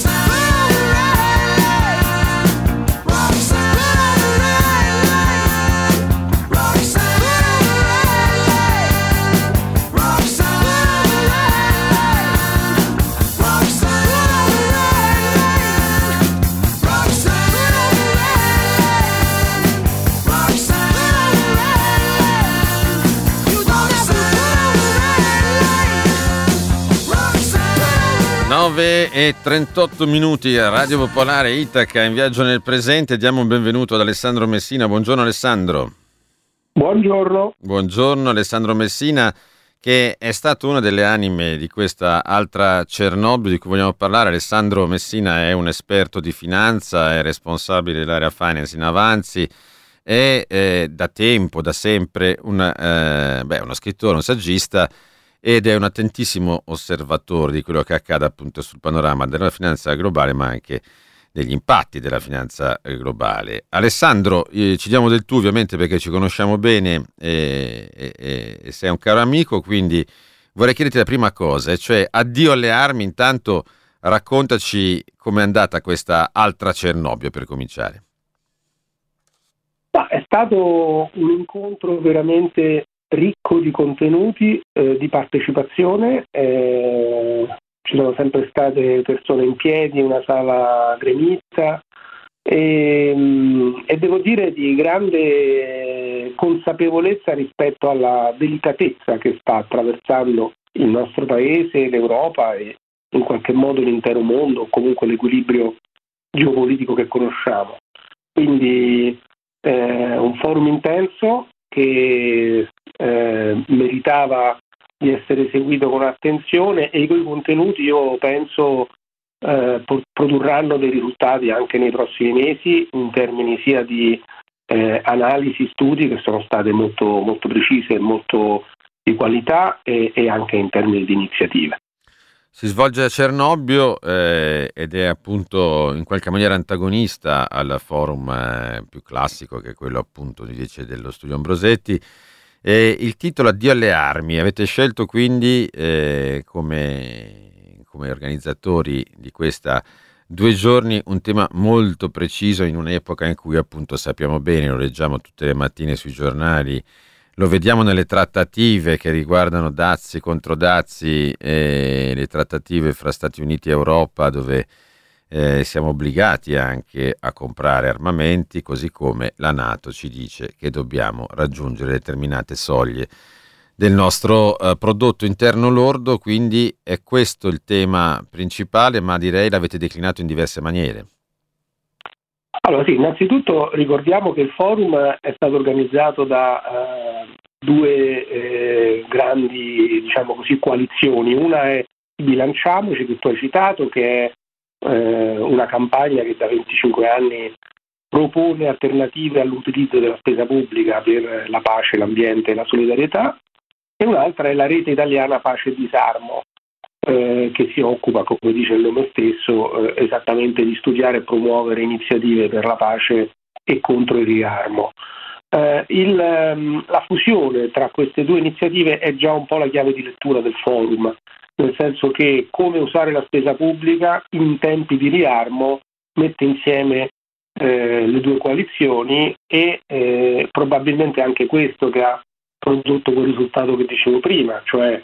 nove e trentotto minuti a Radio Popolare Itaca in viaggio nel presente. Diamo un benvenuto ad Alessandro Messina. Buongiorno Alessandro. Buongiorno. Buongiorno Alessandro Messina, che è stato una delle anime di questa altra Cernobbio di cui vogliamo parlare. Alessandro Messina è un esperto di finanza, è responsabile dell'area finance in Avanzi, è eh, da tempo, da sempre, una, eh, beh, uno scrittore, un saggista, ed è un attentissimo osservatore di quello che accade appunto sul panorama della finanza globale, ma anche degli impatti della finanza globale. Alessandro, eh, ci diamo del tu ovviamente perché ci conosciamo bene e, e, e sei un caro amico, quindi vorrei chiederti la prima cosa, cioè addio alle armi. Intanto raccontaci com'è andata questa altra Cernobbio per cominciare. Ma è stato un incontro veramente ricco di contenuti, eh, di partecipazione. Eh, ci sono sempre state persone in piedi, una sala gremita e, e devo dire di grande consapevolezza rispetto alla delicatezza che sta attraversando il nostro paese, l'Europa e in qualche modo l'intero mondo, o comunque l'equilibrio geopolitico che conosciamo. Quindi eh, un forum intenso che eh, meritava di essere seguito con attenzione e i cui contenuti io penso eh, produrranno dei risultati anche nei prossimi mesi in termini sia di eh, analisi, studi che sono state molto, molto precise e molto di qualità e, e anche in termini di iniziative. Si svolge a Cernobbio eh, ed è appunto in qualche maniera antagonista al forum eh, più classico, che è quello appunto dice, dello studio Ambrosetti. E il titolo Addio alle armi. Avete scelto quindi eh, come, come organizzatori di questa due giorni un tema molto preciso in un'epoca in cui appunto sappiamo bene, lo leggiamo tutte le mattine sui giornali, lo vediamo nelle trattative che riguardano dazi contro dazi e le trattative fra Stati Uniti e Europa, dove eh, siamo obbligati anche a comprare armamenti, così come la NATO ci dice che dobbiamo raggiungere determinate soglie del nostro eh, prodotto interno lordo. Quindi è questo il tema principale, ma direi l'avete declinato in diverse maniere. Allora sì, innanzitutto ricordiamo che il forum è stato organizzato da eh, due eh, grandi, diciamo così, coalizioni. Una è Bilanciamoci, che tu hai citato, che è eh, una campagna che da venticinque anni propone alternative all'utilizzo della spesa pubblica per la pace, l'ambiente e la solidarietà, e un'altra è la Rete Italiana Pace e Disarmo, Eh, che si occupa, come dice il nome stesso, eh, esattamente di studiare e promuovere iniziative per la pace e contro il riarmo. Eh, il, ehm, la fusione tra queste due iniziative è già un po' la chiave di lettura del forum, nel senso che come usare la spesa pubblica in tempi di riarmo mette insieme eh, le due coalizioni e eh, probabilmente anche questo che ha prodotto quel risultato che dicevo prima, cioè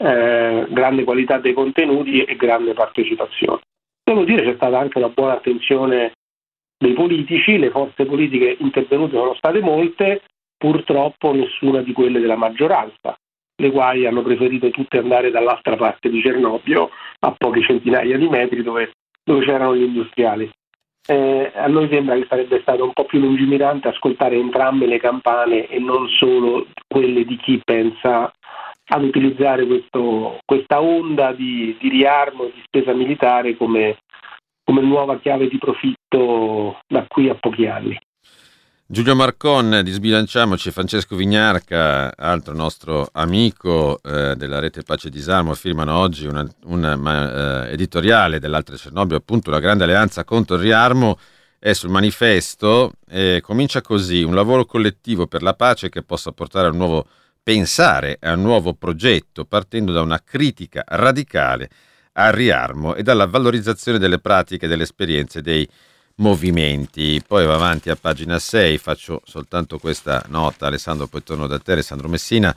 Eh, grande qualità dei contenuti e grande partecipazione. Devo dire c'è stata anche una buona attenzione dei politici, le forze politiche intervenute sono state molte, purtroppo nessuna di quelle della maggioranza, le quali hanno preferito tutte andare dall'altra parte di Cernobbio, a poche centinaia di metri dove, dove c'erano gli industriali. Eh, a noi sembra che sarebbe stato un po' più lungimirante ascoltare entrambe le campane e non solo quelle di chi pensa ad utilizzare questo, questa onda di, di riarmo e di spesa militare come, come nuova chiave di profitto da qui a pochi anni. Giulio Marcon di Sbilanciamoci, Francesco Vignarca, altro nostro amico eh, della Rete Pace e Disarmo, firmano oggi un, un uh, editoriale dell'altra Cernobbio, appunto la grande alleanza contro il riarmo. È sul manifesto e comincia così: un lavoro collettivo per la pace che possa portare a un nuovo pensare a un nuovo progetto, partendo da una critica radicale al riarmo e dalla valorizzazione delle pratiche e delle esperienze dei movimenti. Poi va avanti a pagina sei, faccio soltanto questa nota, Alessandro, poi torno da te, Alessandro Messina,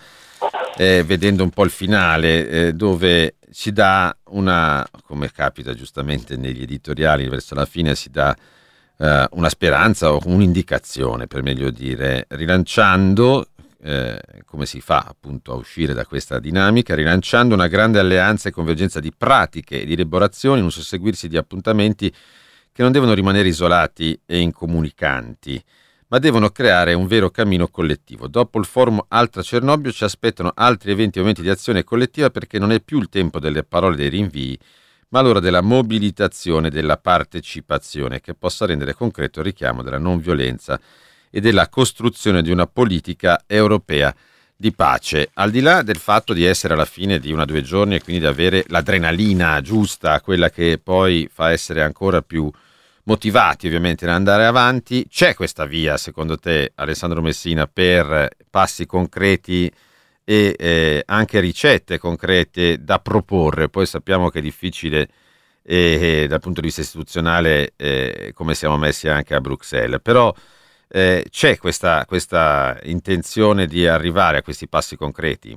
eh, vedendo un po' il finale, eh, dove si dà una, come capita giustamente negli editoriali, verso la fine si dà eh, una speranza o un'indicazione, per meglio dire, rilanciando Eh, come si fa appunto a uscire da questa dinamica, rilanciando una grande alleanza e convergenza di pratiche e di elaborazioni in un susseguirsi di appuntamenti che non devono rimanere isolati e incomunicanti, ma devono creare un vero cammino collettivo. Dopo il forum Altra Cernobbio ci aspettano altri eventi e momenti di azione collettiva, perché non è più il tempo delle parole e dei rinvii, ma l'ora della mobilitazione e della partecipazione, che possa rendere concreto il richiamo della non violenza e della costruzione di una politica europea di pace, al di là del fatto di essere alla fine di una o due giorni e quindi di avere l'adrenalina giusta, quella che poi fa essere ancora più motivati ovviamente ad andare avanti. C'è questa via, secondo te, Alessandro Messina, per passi concreti e eh, anche ricette concrete da proporre? Poi sappiamo che è difficile eh, dal punto di vista istituzionale, eh, come siamo messi anche a Bruxelles, però eh, c'è questa, questa intenzione di arrivare a questi passi concreti?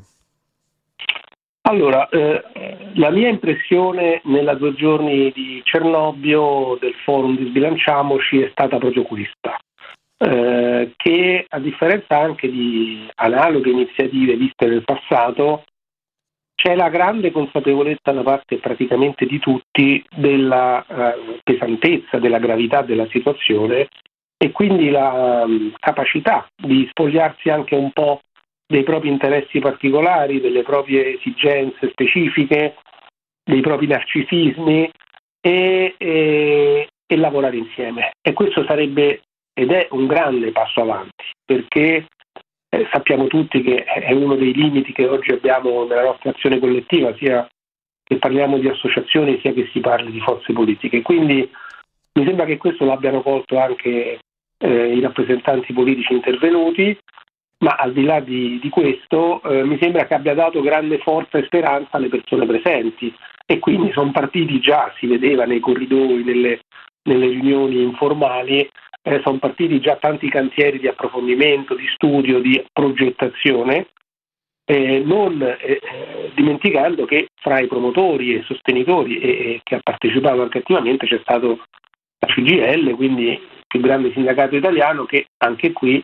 Allora, eh, la mia impressione nella due giorni di Cernobbio del forum di Sbilanciamoci è stata proprio questa, eh, che a differenza anche di analoghe iniziative viste nel passato, c'è la grande consapevolezza da parte praticamente di tutti della eh, pesantezza, della gravità della situazione, e quindi la um, capacità di spogliarsi anche un po' dei propri interessi particolari, delle proprie esigenze specifiche, dei propri narcisismi e, e, e lavorare insieme. E questo sarebbe ed è un grande passo avanti, perché eh, sappiamo tutti che è uno dei limiti che oggi abbiamo nella nostra azione collettiva, sia che parliamo di associazioni sia che si parli di forze politiche. Quindi mi sembra che questo l'abbiano colto anche eh, i rappresentanti politici intervenuti, ma al di là di, di questo eh, mi sembra che abbia dato grande forza e speranza alle persone presenti, e quindi sono partiti già, si vedeva nei corridoi, nelle, nelle riunioni informali, eh, sono partiti già tanti cantieri di approfondimento, di studio, di progettazione, eh, non eh, dimenticando che fra i promotori e sostenitori e, e che ha partecipato anche attivamente c'è stato la C G I L, quindi il più grande sindacato italiano, che anche qui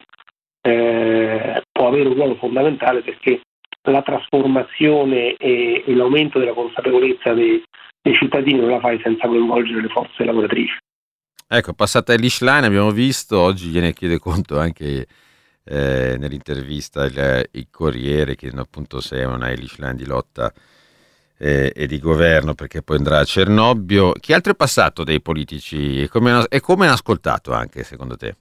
eh, può avere un ruolo fondamentale, perché la trasformazione e, e l'aumento della consapevolezza dei, dei cittadini non la fai senza coinvolgere le forze lavoratrici. Ecco, passata Elish Line abbiamo visto, oggi gliene chiede conto anche eh, nell'intervista il, il Corriere, chiedendo appunto se è una Elish Line di lotta eh, e di governo, perché poi andrà a Cernobbio. Chi altro è passato dei politici e come, e come hanno ascoltato anche, secondo te?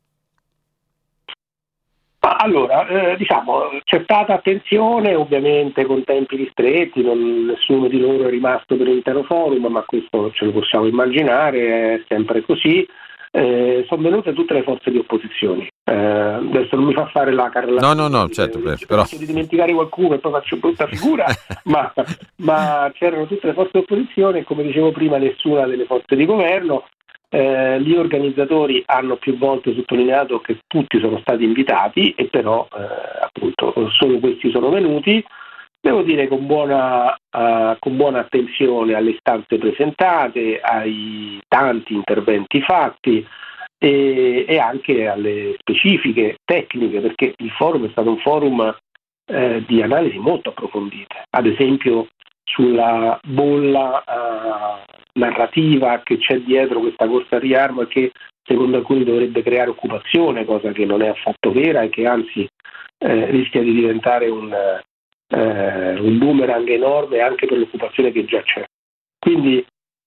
Allora, eh, diciamo, c'è stata attenzione, ovviamente con tempi ristretti, non, nessuno di loro è rimasto per l'intero forum, ma questo ce lo possiamo immaginare, è sempre così. Eh, sono venute tutte le forze di opposizione. Eh, adesso non mi fa fare la carrella. No, no, no, certo, eh, però. di dimenticare qualcuno e poi faccio brutta figura, ma, ma c'erano tutte le forze di opposizione e, come dicevo prima, nessuna delle forze di governo. Eh, gli organizzatori hanno più volte sottolineato che tutti sono stati invitati, e però eh, appunto solo questi sono venuti. Devo dire con buona, uh, con buona attenzione alle istanze presentate, ai tanti interventi fatti e, e anche alle specifiche tecniche, perché il forum è stato un forum eh, di analisi molto approfondite, ad esempio sulla bolla uh, narrativa che c'è dietro questa corsa al riarmo e che secondo alcuni dovrebbe creare occupazione, cosa che non è affatto vera e che anzi eh, rischia di diventare un, eh, un boomerang enorme anche per l'occupazione che già c'è. Quindi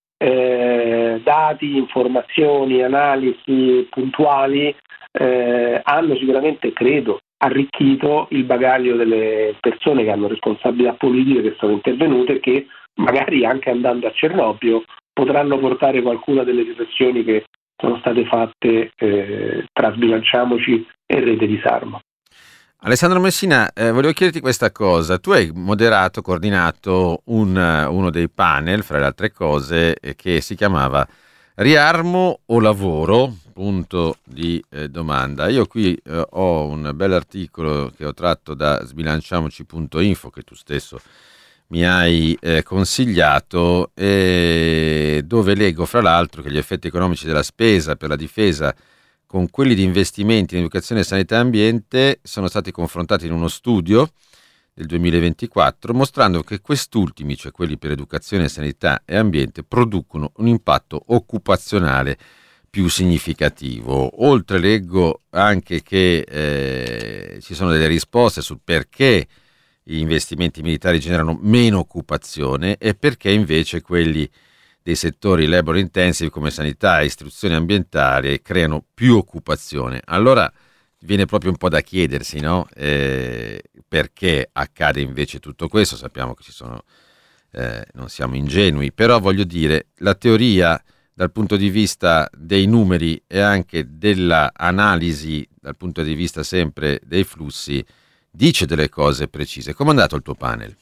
eh, dati, informazioni, analisi puntuali eh, hanno sicuramente, credo, arricchito il bagaglio delle persone che hanno responsabilità politiche, che sono intervenute, che magari anche andando a Cernobbio potranno portare qualcuna delle riflessioni che sono state fatte eh, tra Sbilanciamoci e Rete Disarmo. Alessandro Messina, eh, volevo chiederti questa cosa. Tu hai moderato, coordinato un, uno dei panel, fra le altre cose, eh, che si chiamava Riarmo o lavoro? Punto di eh, domanda. Io qui eh, ho un bell'articolo che ho tratto da sbilanciamoci punto info, che tu stesso mi hai eh, consigliato, eh, dove leggo fra l'altro che gli effetti economici della spesa per la difesa con quelli di investimenti in educazione, sanità e ambiente sono stati confrontati in uno studio del duemilaventiquattro, mostrando che quest'ultimi, cioè quelli per educazione, sanità e ambiente, producono un impatto occupazionale più significativo. Oltre leggo anche che eh, ci sono delle risposte sul perché gli investimenti militari generano meno occupazione e perché invece quelli dei settori labor intensive come sanità e istruzione ambientale creano più occupazione. Allora viene proprio un po' da chiedersi, no? Eh, perché accade invece tutto questo? Sappiamo che ci sono, eh, non siamo ingenui, però voglio dire, la teoria dal punto di vista dei numeri e anche della analisi dal punto di vista sempre dei flussi dice delle cose precise. Come è andato il tuo panel?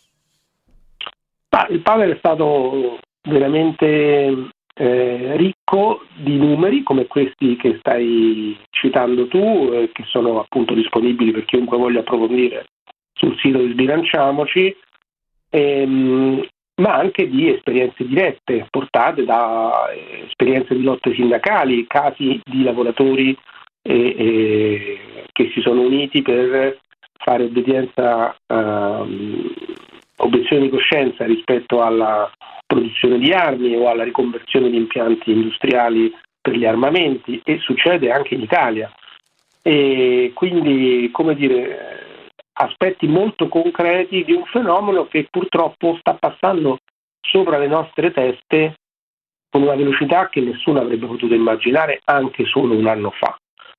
Ah, il panel è stato veramente eh, ricco di numeri come questi che stai citando tu, eh, che sono appunto disponibili per chiunque voglia approfondire sul sito di Sbilanciamoci, ehm, ma anche di esperienze dirette portate da eh, esperienze di lotte sindacali, casi di lavoratori eh, eh, che si sono uniti per fare obbedienza, ehm, obiezione di coscienza rispetto alla produzione di armi o alla riconversione di impianti industriali per gli armamenti, e succede anche in Italia. E quindi, come dire, aspetti molto concreti di un fenomeno che purtroppo sta passando sopra le nostre teste con una velocità che nessuno avrebbe potuto immaginare anche solo un anno fa.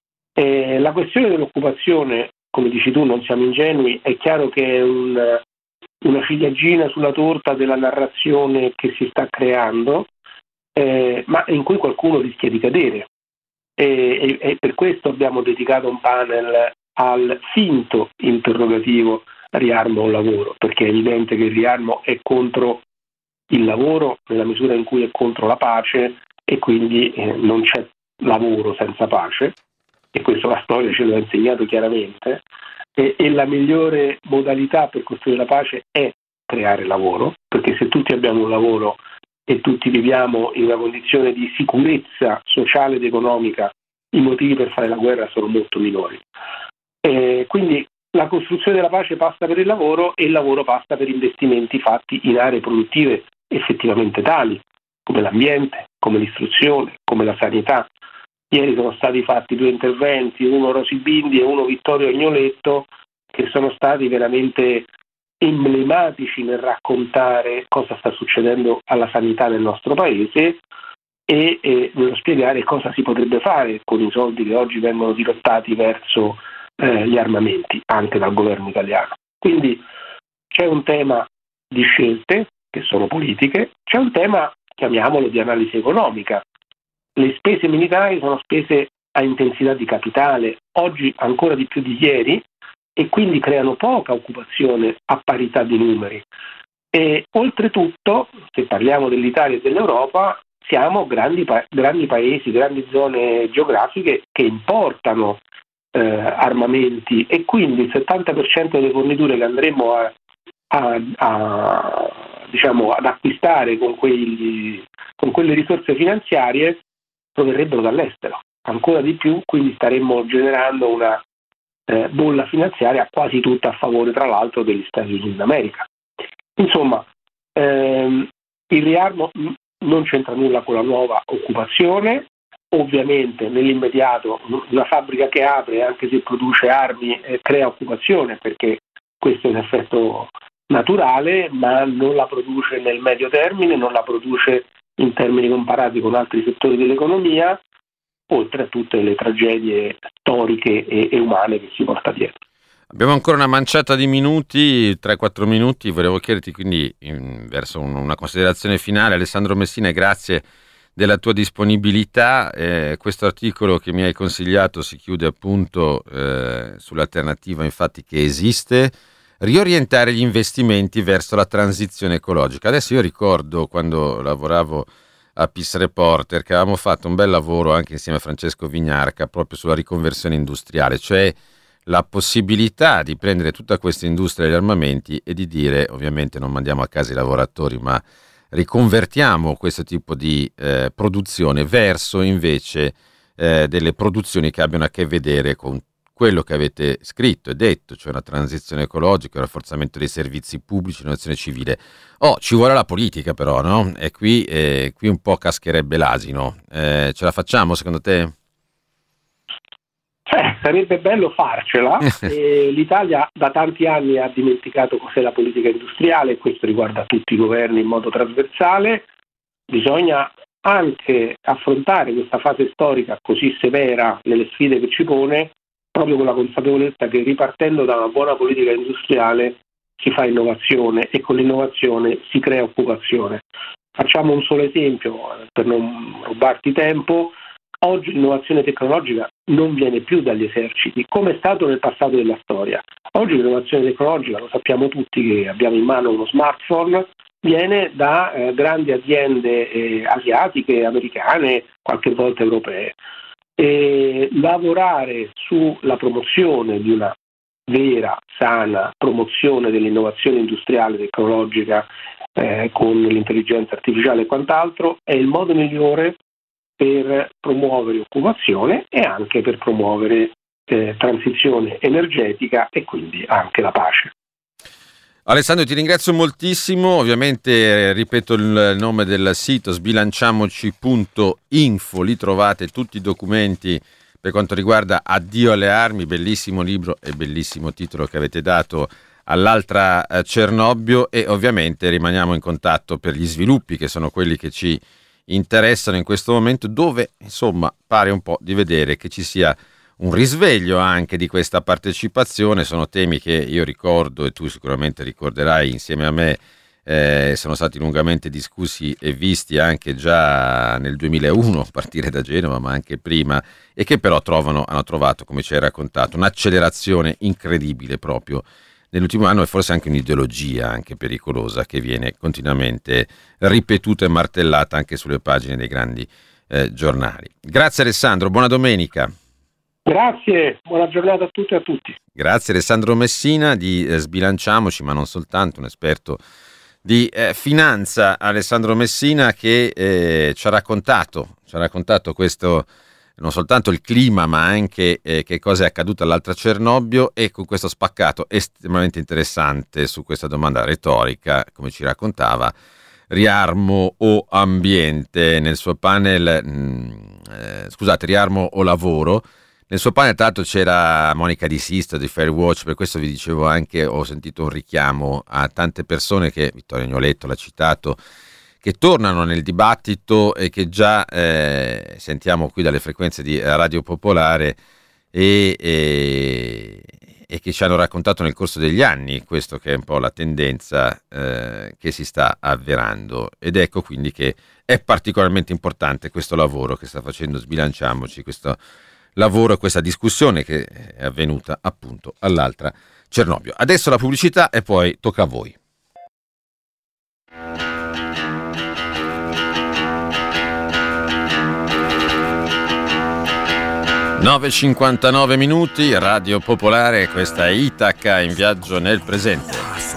E la questione dell'occupazione, come dici tu, non siamo ingenui, è chiaro che è un, una ciliegina sulla torta della narrazione che si sta creando, eh, ma in cui qualcuno rischia di cadere. E, e, e per questo abbiamo dedicato un panel al finto interrogativo riarmo o lavoro, perché è evidente che il riarmo è contro il lavoro nella misura in cui è contro la pace, e quindi eh, non c'è lavoro senza pace, e questo la storia ce lo ha insegnato chiaramente, e, e la migliore modalità per costruire la pace è creare lavoro, perché se tutti abbiamo un lavoro e tutti viviamo in una condizione di sicurezza sociale ed economica, i motivi per fare la guerra sono molto minori. Eh, quindi la costruzione della pace passa per il lavoro, e il lavoro passa per investimenti fatti in aree produttive effettivamente tali, come l'ambiente, come l'istruzione, come la sanità. Ieri sono stati fatti due interventi, uno Rosy Bindi e uno Vittorio Agnoletto, che sono stati veramente emblematici nel raccontare cosa sta succedendo alla sanità nel nostro paese e, e nello spiegare cosa si potrebbe fare con i soldi che oggi vengono dirottati verso eh, gli armamenti, anche dal governo italiano. Quindi c'è un tema di scelte, che sono politiche, c'è un tema, chiamiamolo, di analisi economica. Le spese militari sono spese a intensità di capitale, oggi ancora di più di ieri, e quindi creano poca occupazione a parità di numeri. E oltretutto, se parliamo dell'Italia e dell'Europa, siamo grandi, pa- grandi paesi, grandi zone geografiche che importano eh, armamenti, e quindi il settanta per cento delle forniture che andremo a, a, a, diciamo, ad acquistare con, quegli, con quelle risorse finanziarie proverrebbero dall'estero, ancora di più, quindi staremmo generando una eh, bolla finanziaria quasi tutta a favore, tra l'altro, degli Stati Uniti d'America. Insomma, ehm, il riarmo non c'entra nulla con la nuova occupazione. Ovviamente nell'immediato una fabbrica che apre, anche se produce armi, eh, crea occupazione, perché questo è un effetto naturale, ma non la produce nel medio termine, non la produce in termini comparati con altri settori dell'economia, oltre a tutte le tragedie storiche e, e umane che si porta dietro. Abbiamo ancora una manciata di minuti, tre quattro minuti, volevo chiederti quindi in, verso un, una considerazione finale. Alessandro Messina, grazie della tua disponibilità. Eh, questo articolo che mi hai consigliato si chiude appunto eh, sull'alternativa, infatti, che esiste: riorientare gli investimenti verso la transizione ecologica. Adesso io ricordo quando lavoravo a Peace Reporter che avevamo fatto un bel lavoro anche insieme a Francesco Vignarca proprio sulla riconversione industriale, cioè la possibilità di prendere tutta questa industria degli armamenti e di dire, ovviamente non mandiamo a casa i lavoratori, ma riconvertiamo questo tipo di eh, produzione verso invece eh, delle produzioni che abbiano a che vedere con quello che avete scritto e detto, cioè una transizione ecologica, il rafforzamento dei servizi pubblici, l'innovazione civile. Oh, ci vuole la politica però, no? E qui, eh, qui un po' cascherebbe l'asino. Eh, ce la facciamo secondo te? Eh, sarebbe bello farcela. E l'Italia da tanti anni ha dimenticato cos'è la politica industriale, e questo riguarda tutti i governi in modo trasversale. Bisogna anche affrontare questa fase storica così severa nelle sfide che ci pone, proprio con la consapevolezza che ripartendo da una buona politica industriale si fa innovazione e con l'innovazione si crea occupazione. Facciamo un solo esempio per non rubarti tempo. Oggi l'innovazione tecnologica non viene più dagli eserciti, come è stato nel passato della storia. Oggi l'innovazione tecnologica, lo sappiamo tutti che abbiamo in mano uno smartphone, viene da eh, grandi aziende eh, asiatiche, americane, qualche volta europee. E lavorare sulla promozione di una vera, sana promozione dell'innovazione industriale tecnologica eh, con l'intelligenza artificiale e quant'altro è il modo migliore per promuovere occupazione e anche per promuovere eh, transizione energetica e quindi anche la pace. Alessandro, ti ringrazio moltissimo, ovviamente eh, ripeto il nome del sito sbilanciamoci punto info, lì trovate tutti i documenti per quanto riguarda Addio alle armi, bellissimo libro e bellissimo titolo che avete dato all'altra eh, Cernobbio, e ovviamente rimaniamo in contatto per gli sviluppi che sono quelli che ci interessano in questo momento, dove insomma pare un po' di vedere che ci sia un risveglio anche di questa partecipazione. Sono temi che io ricordo e tu sicuramente ricorderai insieme a me, eh, sono stati lungamente discussi e visti anche già nel duemilauno a partire da Genova, ma anche prima, e che però trovano, hanno trovato, come ci hai raccontato, un'accelerazione incredibile proprio nell'ultimo anno, e forse anche un'ideologia anche pericolosa che viene continuamente ripetuta e martellata anche sulle pagine dei grandi eh, giornali. Grazie Alessandro, buona domenica. Grazie, buona giornata a tutti e a tutti. Grazie Alessandro Messina di eh, Sbilanciamoci, ma non soltanto, un esperto di eh, finanza, Alessandro Messina, che eh, ci ha raccontato, ci ha raccontato questo, non soltanto il clima, ma anche eh, che cosa è accaduto all'altra Cernobbio, e con questo spaccato estremamente interessante su questa domanda retorica, come ci raccontava, riarmo o ambiente, nel suo panel, mh, eh, scusate, riarmo o lavoro. Nel suo panel tra l'altro c'era Monica Di Sisto di Fairwatch, per questo vi dicevo anche, ho sentito un richiamo a tante persone che, Vittorio Agnoletto l'ha citato, che tornano nel dibattito e che già eh, sentiamo qui dalle frequenze di Radio Popolare e, e, e che ci hanno raccontato nel corso degli anni questo che è un po' la tendenza eh, che si sta avverando, ed ecco quindi che è particolarmente importante questo lavoro che sta facendo Sbilanciamoci, questo lavoro e questa discussione che è avvenuta appunto all'altra Cernobbio. Adesso la pubblicità e poi tocca a voi. nove e cinquantanove minuti, Radio Popolare, questa è Itaca in viaggio nel presente.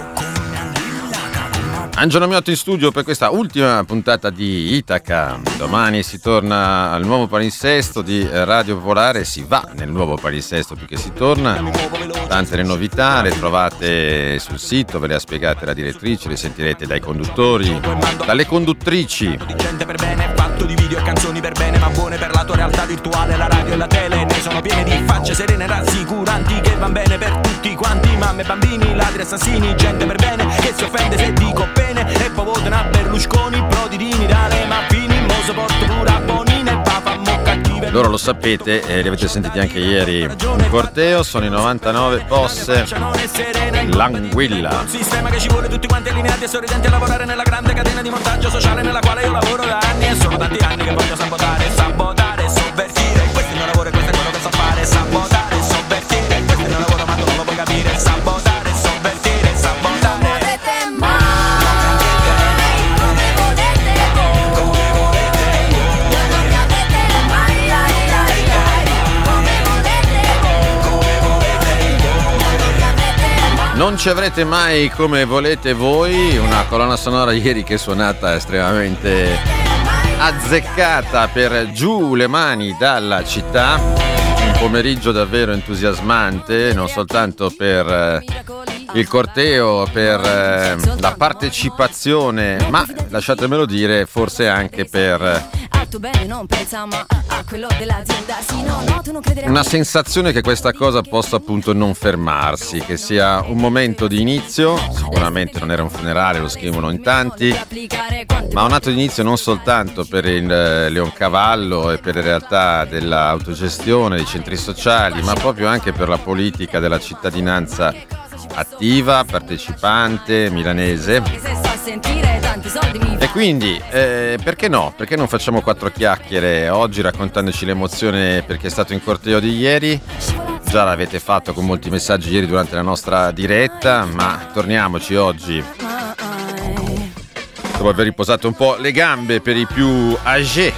Angelo Miotto in studio per questa ultima puntata di Itaca. Domani si torna al nuovo palinsesto di Radio Popolare, si va nel nuovo palinsesto più che si torna. Tante le novità, le trovate sul sito, ve le ha spiegate la direttrice, le sentirete dai conduttori, dalle conduttrici. Di gente per bene, fatto di video e canzoni per bene, ma buone per la tua realtà virtuale, la radio e la tele ne sono piene di facce serene, rassicuranti, che van bene per tutti quanti, mamme, bambini, ladri, assassini, gente per bene che si offende se dico bene, e poi votano a Berlusconi, Prodi, Dini, Dale, Maffini, Moso, Porto, Pura, Bonine, Papa, Mo, cattive. Loro lo sapete, eh, li avete sentiti anche ieri in corteo, sono i novantanove Posse, L'Anguilla. Un sistema che ci vuole tutti quanti allineati e sorridenti a lavorare nella grande catena di montaggio sociale nella quale io lavoro da anni, e sono tanti anni che voglio sabotare, sabotare, sovvertire, questo è il mio lavoro e questo è quello che so fare, sabotare, sovvertire, questo è il mio lavoro ma tu non lo puoi capire, sabotare, sovvertire, sabotare. Non ci avrete mai come volete voi, una colonna sonora ieri che è suonata estremamente azzeccata per Giù le mani dalla città. Pomeriggio davvero entusiasmante, non soltanto per eh, il corteo, per eh, la partecipazione, ma lasciatemelo dire, forse anche per una sensazione che questa cosa possa appunto non fermarsi, che sia un momento di inizio. Sicuramente non era un funerale, lo scrivono in tanti, ma un atto di inizio non soltanto per il eh, Leoncavallo e per le realtà dell'autogestione, dei centri sociali, ma proprio anche per la politica della cittadinanza attiva, partecipante, milanese. E quindi eh, perché no? Perché non facciamo quattro chiacchiere oggi raccontandoci l'emozione perché è stato in corteo di ieri? Già l'avete fatto con molti messaggi ieri durante la nostra diretta, ma torniamoci oggi dopo aver riposato un po' le gambe per i più âgés.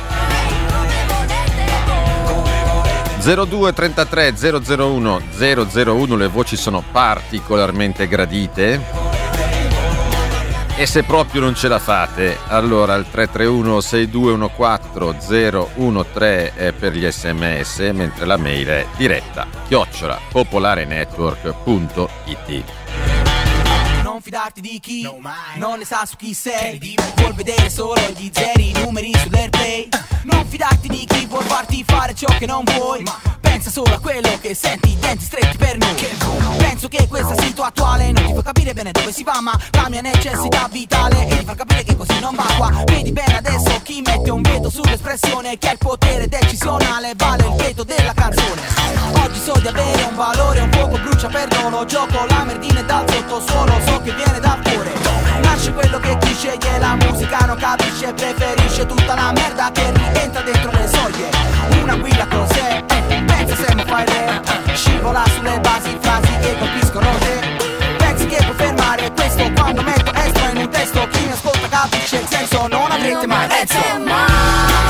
zero due trentatré zero zero uno zero zero uno, le voci sono particolarmente gradite. E se proprio non ce la fate, allora il tre tre uno sei due uno quattro zero uno tre è per gli sms, mentre la mail è diretta chiocciola popolarenetwork punto it. Non fidarti di chi no, non ne sa su chi sei, vuol vedere solo gli zeri, i numeri sull'airplay. Non fidarti di chi vuol farti fare ciò che non vuoi, ma pensa solo a quello che senti, i denti stretti per noi. Penso che questa situazione attuale non ti fa capire bene dove si va, ma la mia necessità vitale è di far capire che così non va qua. Vedi bene adesso chi mette un veto sull'espressione, che ha il potere decisionale, vale il veto della canzone. Oggi so di avere un valore, un fuoco brucia, perdono, gioco la merdina dal sottosuolo, so che viene dal cuore. Nasce quello che chi sceglie la musica non capisce, preferisce tutta la merda che rientra dentro le soglie. Una guida cos'è? Eh, pensa se mi fai re, scivola sulle basi frasi che colpiscono te. Pensi che puoi fermare questo quando metto extra in un testo? Chi mi ascolta capisce il senso, non avrete mai mezzo.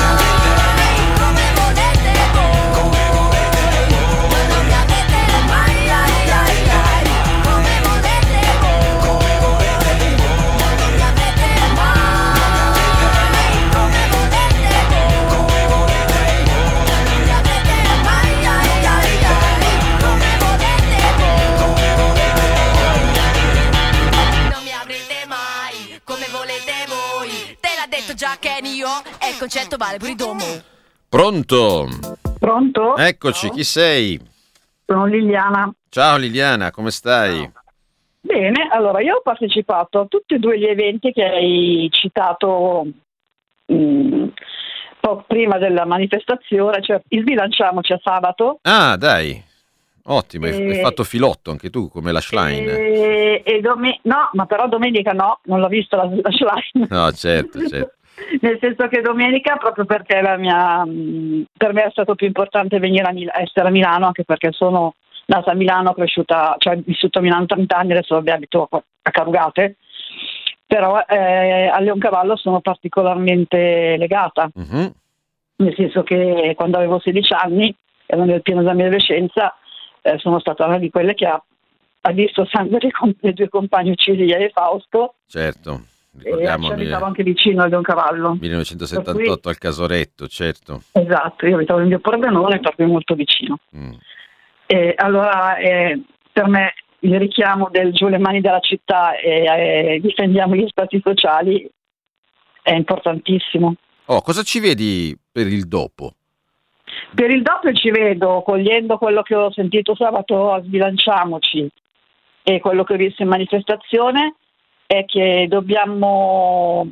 Già Kenny io e il concetto vale pure domo. Pronto? Pronto? Eccoci, Ciao. Chi sei? Sono Liliana. Ciao Liliana, come stai? Bene, allora io ho partecipato a tutti e due gli eventi che hai citato mh, poco prima della manifestazione, cioè il Sbilanciamoci a sabato. Ah, dai, ottimo, e... hai fatto filotto anche tu come la Schlein. E, e dom- no, ma però domenica no, non l'ho visto la, la Schlein. No, certo, certo. Nel senso che domenica, proprio perché la mia, per me è stato più importante venire a Mil- essere a Milano, anche perché sono nata a Milano, cresciuta, cioè ho vissuto a Milano trenta anni, adesso abito a Carugate, però eh, a Leoncavallo sono particolarmente legata, Uh-huh. nel senso che quando avevo sedici anni, ero nel pieno della mia adolescenza, eh, sono stata una di quelle che ha, ha visto sangue dei, com- dei due compagni uccisi, Ieri e Fausto. Certo. E ci abitavo anche vicino a Leoncavallo. millenovecentosettantotto cui... al Casoretto, certo. Esatto, io abitavo in via Pordenone, proprio molto vicino. Mm. E allora eh, per me il richiamo del giù le mani dalla città e eh, difendiamo gli stati sociali è importantissimo. Oh, cosa ci vedi per il dopo? Per il dopo ci vedo, cogliendo quello che ho sentito sabato a Sbilanciamoci e quello che ho visto in manifestazione, è che dobbiamo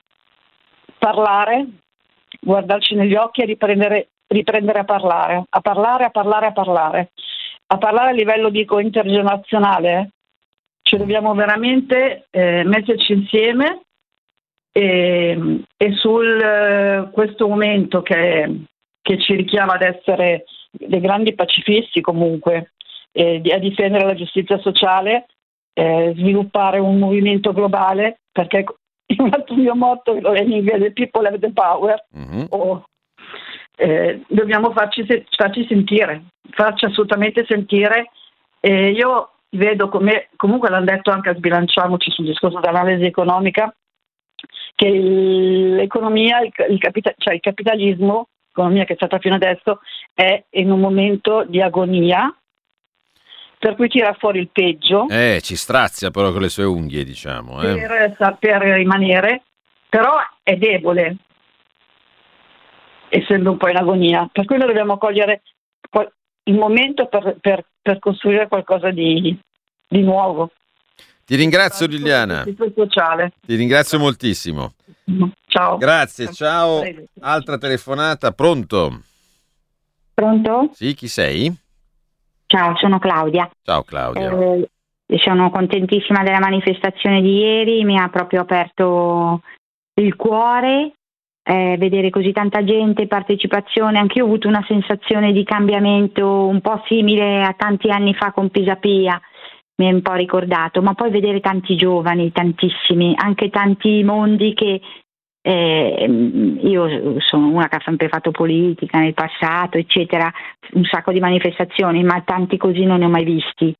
parlare, guardarci negli occhi e riprendere, riprendere a parlare, a parlare, a parlare, a parlare. A parlare a livello, dico, intergenerazionale. Ci dobbiamo veramente eh, metterci insieme e, e sul eh, questo momento che, che ci richiama ad essere dei grandi pacifisti comunque, eh, di, a difendere la giustizia sociale, Eh, sviluppare un movimento globale, perché un altro mio motto è in inglese people have the power. Mm-hmm. o, eh, dobbiamo farci, farci sentire, farci assolutamente sentire. E io vedo come, comunque l'hanno detto anche a Sbilanciamoci sul discorso dell'analisi economica, che il, l'economia, il, il, capita, cioè il capitalismo l'economia che è stata fino adesso è in un momento di agonia, per cui tira fuori il peggio Eh, ci strazia però con le sue unghie, diciamo. Eh. per saper rimanere, però è debole, essendo un po' in agonia, per cui noi dobbiamo cogliere qual- il momento per, per, per costruire qualcosa di, di nuovo. Ti ringrazio Liliana, Il sociale. ti ringrazio moltissimo. Ciao. Grazie, ciao. Altra telefonata, pronto? Pronto? Sì, chi sei? Ciao, sono Claudia. Ciao Claudia. Eh, sono contentissima della manifestazione di ieri, mi ha proprio aperto il cuore, eh, vedere così tanta gente, partecipazione. Anch'io ho avuto una sensazione di cambiamento un po' simile a tanti anni fa con Pisapia, mi è un po' ricordato, ma poi vedere tanti giovani, tantissimi, anche tanti mondi che eh, io sono una che ha sempre fatto politica nel passato, eccetera, un sacco di manifestazioni, ma tanti così non ne ho mai visti,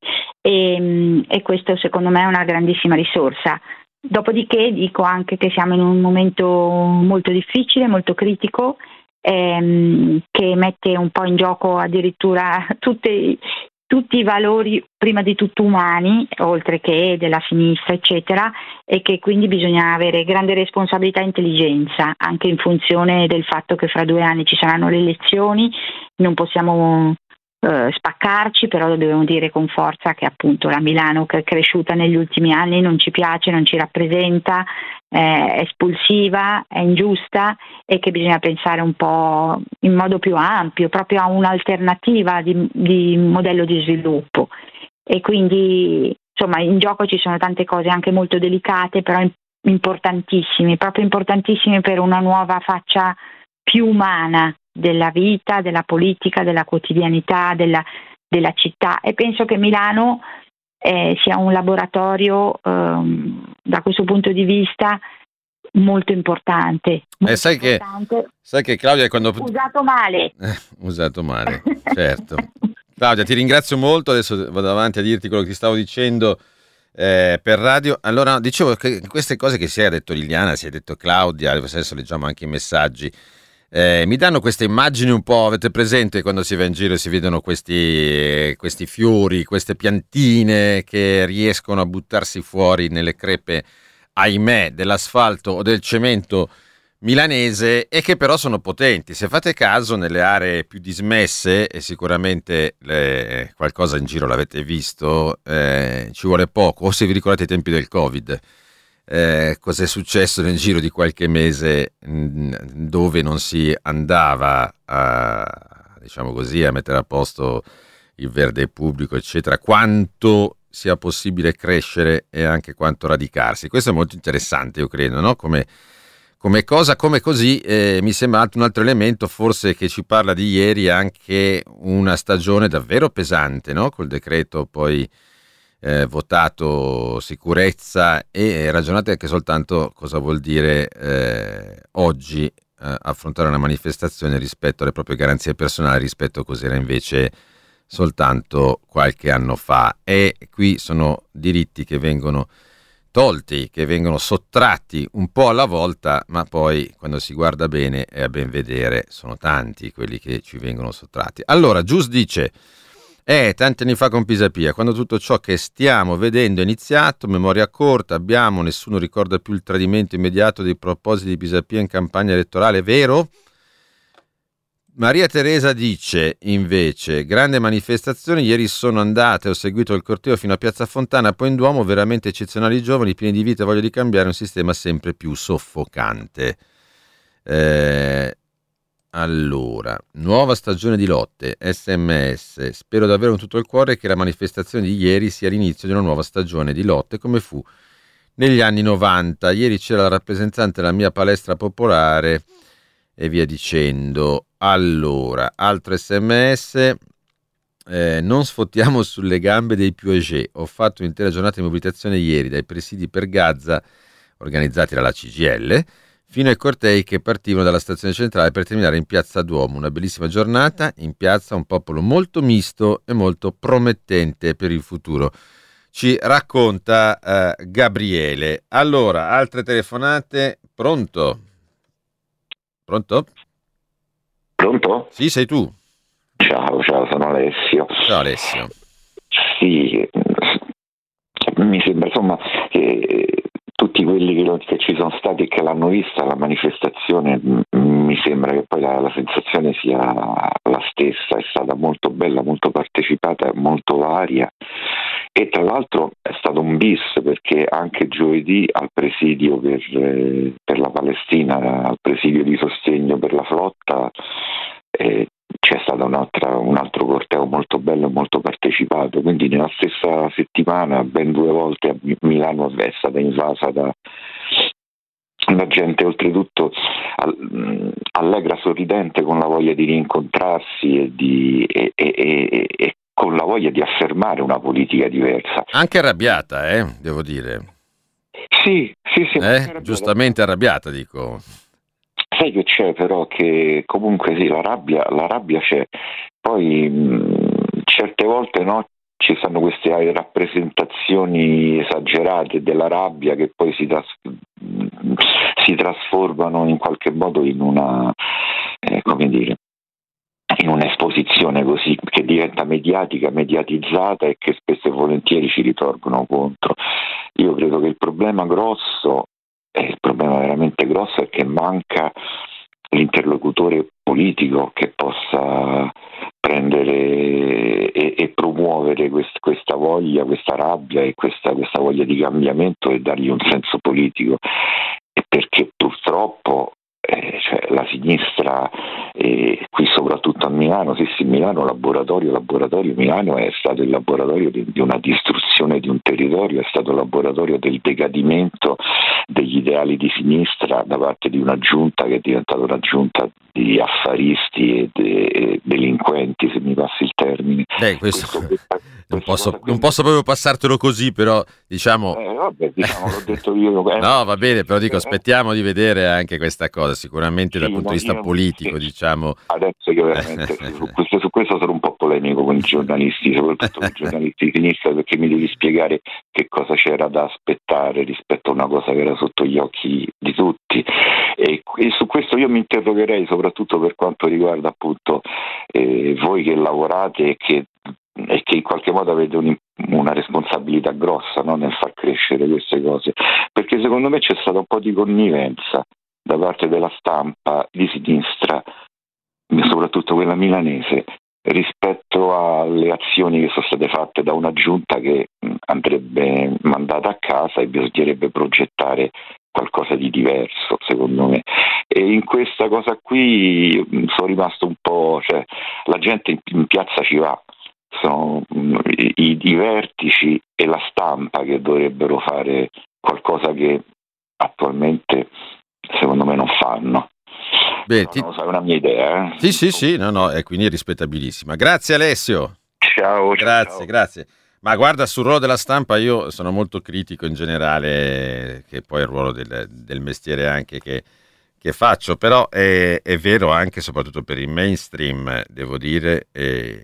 e, e questo secondo me è una grandissima risorsa. Dopodiché dico anche che siamo in un momento molto difficile, molto critico, ehm, che mette un po' in gioco addirittura tutte tutti i valori prima di tutto umani, oltre che della sinistra, eccetera, e che quindi bisogna avere grande responsabilità e intelligenza, anche in funzione del fatto che fra due anni ci saranno le elezioni, non possiamo eh, spaccarci, però dobbiamo dire con forza che appunto la Milano, che è cresciuta negli ultimi anni, non ci piace, non ci rappresenta, eh, è espulsiva, è ingiusta, e che bisogna pensare un po' in modo più ampio, proprio a un'alternativa di, di modello di sviluppo. E quindi insomma in gioco ci sono tante cose anche molto delicate, però importantissime, proprio importantissime per una nuova faccia più umana della vita, della politica, della quotidianità, della, della città. E penso che Milano eh, sia un laboratorio ehm, da questo punto di vista molto importante. Molto eh, sai, importante. Che, sai che Claudia quando... Usato male. Eh, usato male, certo. Claudia, ti ringrazio molto, adesso vado avanti a dirti quello che ti stavo dicendo eh, per radio. Allora, dicevo che queste cose che si è detto Liliana, si è detto Claudia, adesso leggiamo anche i messaggi, eh, mi danno queste immagini un po', avete presente quando si va in giro e si vedono questi, questi fiori, queste piantine che riescono a buttarsi fuori nelle crepe, ahimè, dell'asfalto o del cemento milanese, e che però sono potenti. Se fate caso, nelle aree più dismesse, e sicuramente le, qualcosa in giro l'avete visto, eh, ci vuole poco. O se vi ricordate i tempi del Covid, eh, cos'è successo nel giro di qualche mese mh, dove non si andava a, diciamo così, a mettere a posto il verde pubblico, eccetera, quanto sia possibile crescere e anche quanto radicarsi. Questo è molto interessante, io credo, no? Come Come cosa, come così, eh, mi sembra un altro elemento forse che ci parla di ieri, anche una stagione davvero pesante, no? Col decreto poi eh, votato sicurezza, e ragionate anche soltanto cosa vuol dire eh, oggi eh, affrontare una manifestazione rispetto alle proprie garanzie personali, rispetto a cos'era invece soltanto qualche anno fa. E qui sono diritti che vengono tolti, che vengono sottratti un po' alla volta, ma poi quando si guarda bene e a ben vedere sono tanti quelli che ci vengono sottratti. Allora, Gius dice, eh, tanti anni fa con Pisapia, quando tutto ciò che stiamo vedendo è iniziato, memoria corta, abbiamo, nessuno ricorda più il tradimento immediato dei propositi di Pisapia in campagna elettorale, vero? Maria Teresa dice invece, grande manifestazione, ieri sono andate, ho seguito il corteo fino a Piazza Fontana, poi in Duomo, veramente eccezionali giovani, pieni di vita e voglia di cambiare, un sistema sempre più soffocante. Eh, allora, nuova stagione di lotte, sms, spero davvero con tutto il cuore che la manifestazione di ieri sia l'inizio di una nuova stagione di lotte come fu negli anni novanta, ieri c'era la rappresentante della mia palestra popolare e via dicendo. Allora, altro sms, eh, non sfottiamo sulle gambe dei più âgés, ho fatto un'intera giornata di mobilitazione ieri dai presidi per Gaza organizzati dalla C G I L fino ai cortei che partivano dalla stazione centrale per terminare in piazza Duomo, una bellissima giornata in piazza, un popolo molto misto e molto promettente per il futuro, ci racconta eh, Gabriele. Allora, altre telefonate, pronto? Pronto? Pronto? Sì, sei tu. Ciao, ciao, sono Alessio. Ciao Alessio. Sì, mi sembra insomma che tutti quelli che, lo, che ci sono stati e che l'hanno vista la manifestazione, mi sembra che poi la, la sensazione sia la stessa, è stata molto bella, molto partecipata, molto varia, e tra l'altro è stato un bis perché anche giovedì al presidio per, eh, per la Palestina, al presidio di sostegno per la flotta, eh, c'è stato un altro corteo molto bello e molto partecipato, quindi nella stessa settimana ben due volte a Milano è stata invasa da, da gente oltretutto allegra, sorridente, con la voglia di rincontrarsi e, di, e, e, e, e con la voglia di affermare una politica diversa. Anche arrabbiata, eh, devo dire. Sì, sì, sì. Eh? Giustamente arrabbiata, dico. Sai che c'è però, che comunque sì, la rabbia, la rabbia c'è, poi mh, certe volte no, ci stanno queste rappresentazioni esagerate della rabbia che poi si, tras- si trasformano in qualche modo in una, eh, come dire, in un'esposizione così che diventa mediatica, mediatizzata e che spesso e volentieri ci ritorgono contro. Io credo che il problema grosso E il problema veramente grosso è che manca l'interlocutore politico che possa prendere e, e promuovere quest, questa voglia, questa rabbia e questa, questa voglia di cambiamento e dargli un senso politico. E perché purtroppo eh, cioè, la sinistra, eh, qui soprattutto a Milano, sì sì, Milano, laboratorio, laboratorio, Milano è stato il laboratorio di, di una distruzione di un territorio, è stato il laboratorio del decadimento degli ideali di sinistra da parte di una giunta che è diventata una giunta di affaristi e, de, e delinquenti, se mi passi il termine. Beh, questo, questo, questa, non, posso, non posso proprio passartelo così, però diciamo... Eh, vabbè, diciamo, l'ho detto io. Eh. No, va bene, però dico, aspettiamo di vedere anche questa cosa, sicuramente sì, dal punto di vista io, politico, sì. diciamo... Adesso io veramente su, questo, su questo sono un po' polemico con i giornalisti, soprattutto con i giornalisti di sinistra, perché mi devi spiegare che cosa c'era da aspettare rispetto a una cosa che era sotto gli occhi di tutti, e, e su questo io mi interrogherei soprattutto per quanto riguarda appunto eh, voi che lavorate e che, e che in qualche modo avete un, una responsabilità grossa, no, nel far crescere queste cose, perché secondo me c'è stata un po' di connivenza da parte della stampa di sinistra, soprattutto quella milanese, rispetto alle azioni che sono state fatte da una giunta che andrebbe mandata a casa e bisognerebbe progettare qualcosa di diverso, secondo me. E in questa cosa qui sono rimasto un po', cioè la gente in, in piazza ci va, sono i, i vertici e la stampa che dovrebbero fare qualcosa che attualmente secondo me non fanno. Beh, no, ti... no, è una mia idea. Eh? Sì, sì, sì, no, no, è quindi rispettabilissima. Grazie Alessio. Ciao. Grazie, ciao. grazie. Ma guarda, sul ruolo della stampa io sono molto critico in generale, che poi è il ruolo del, del mestiere anche che, che faccio, però è, è vero anche e soprattutto per il mainstream, devo dire, eh,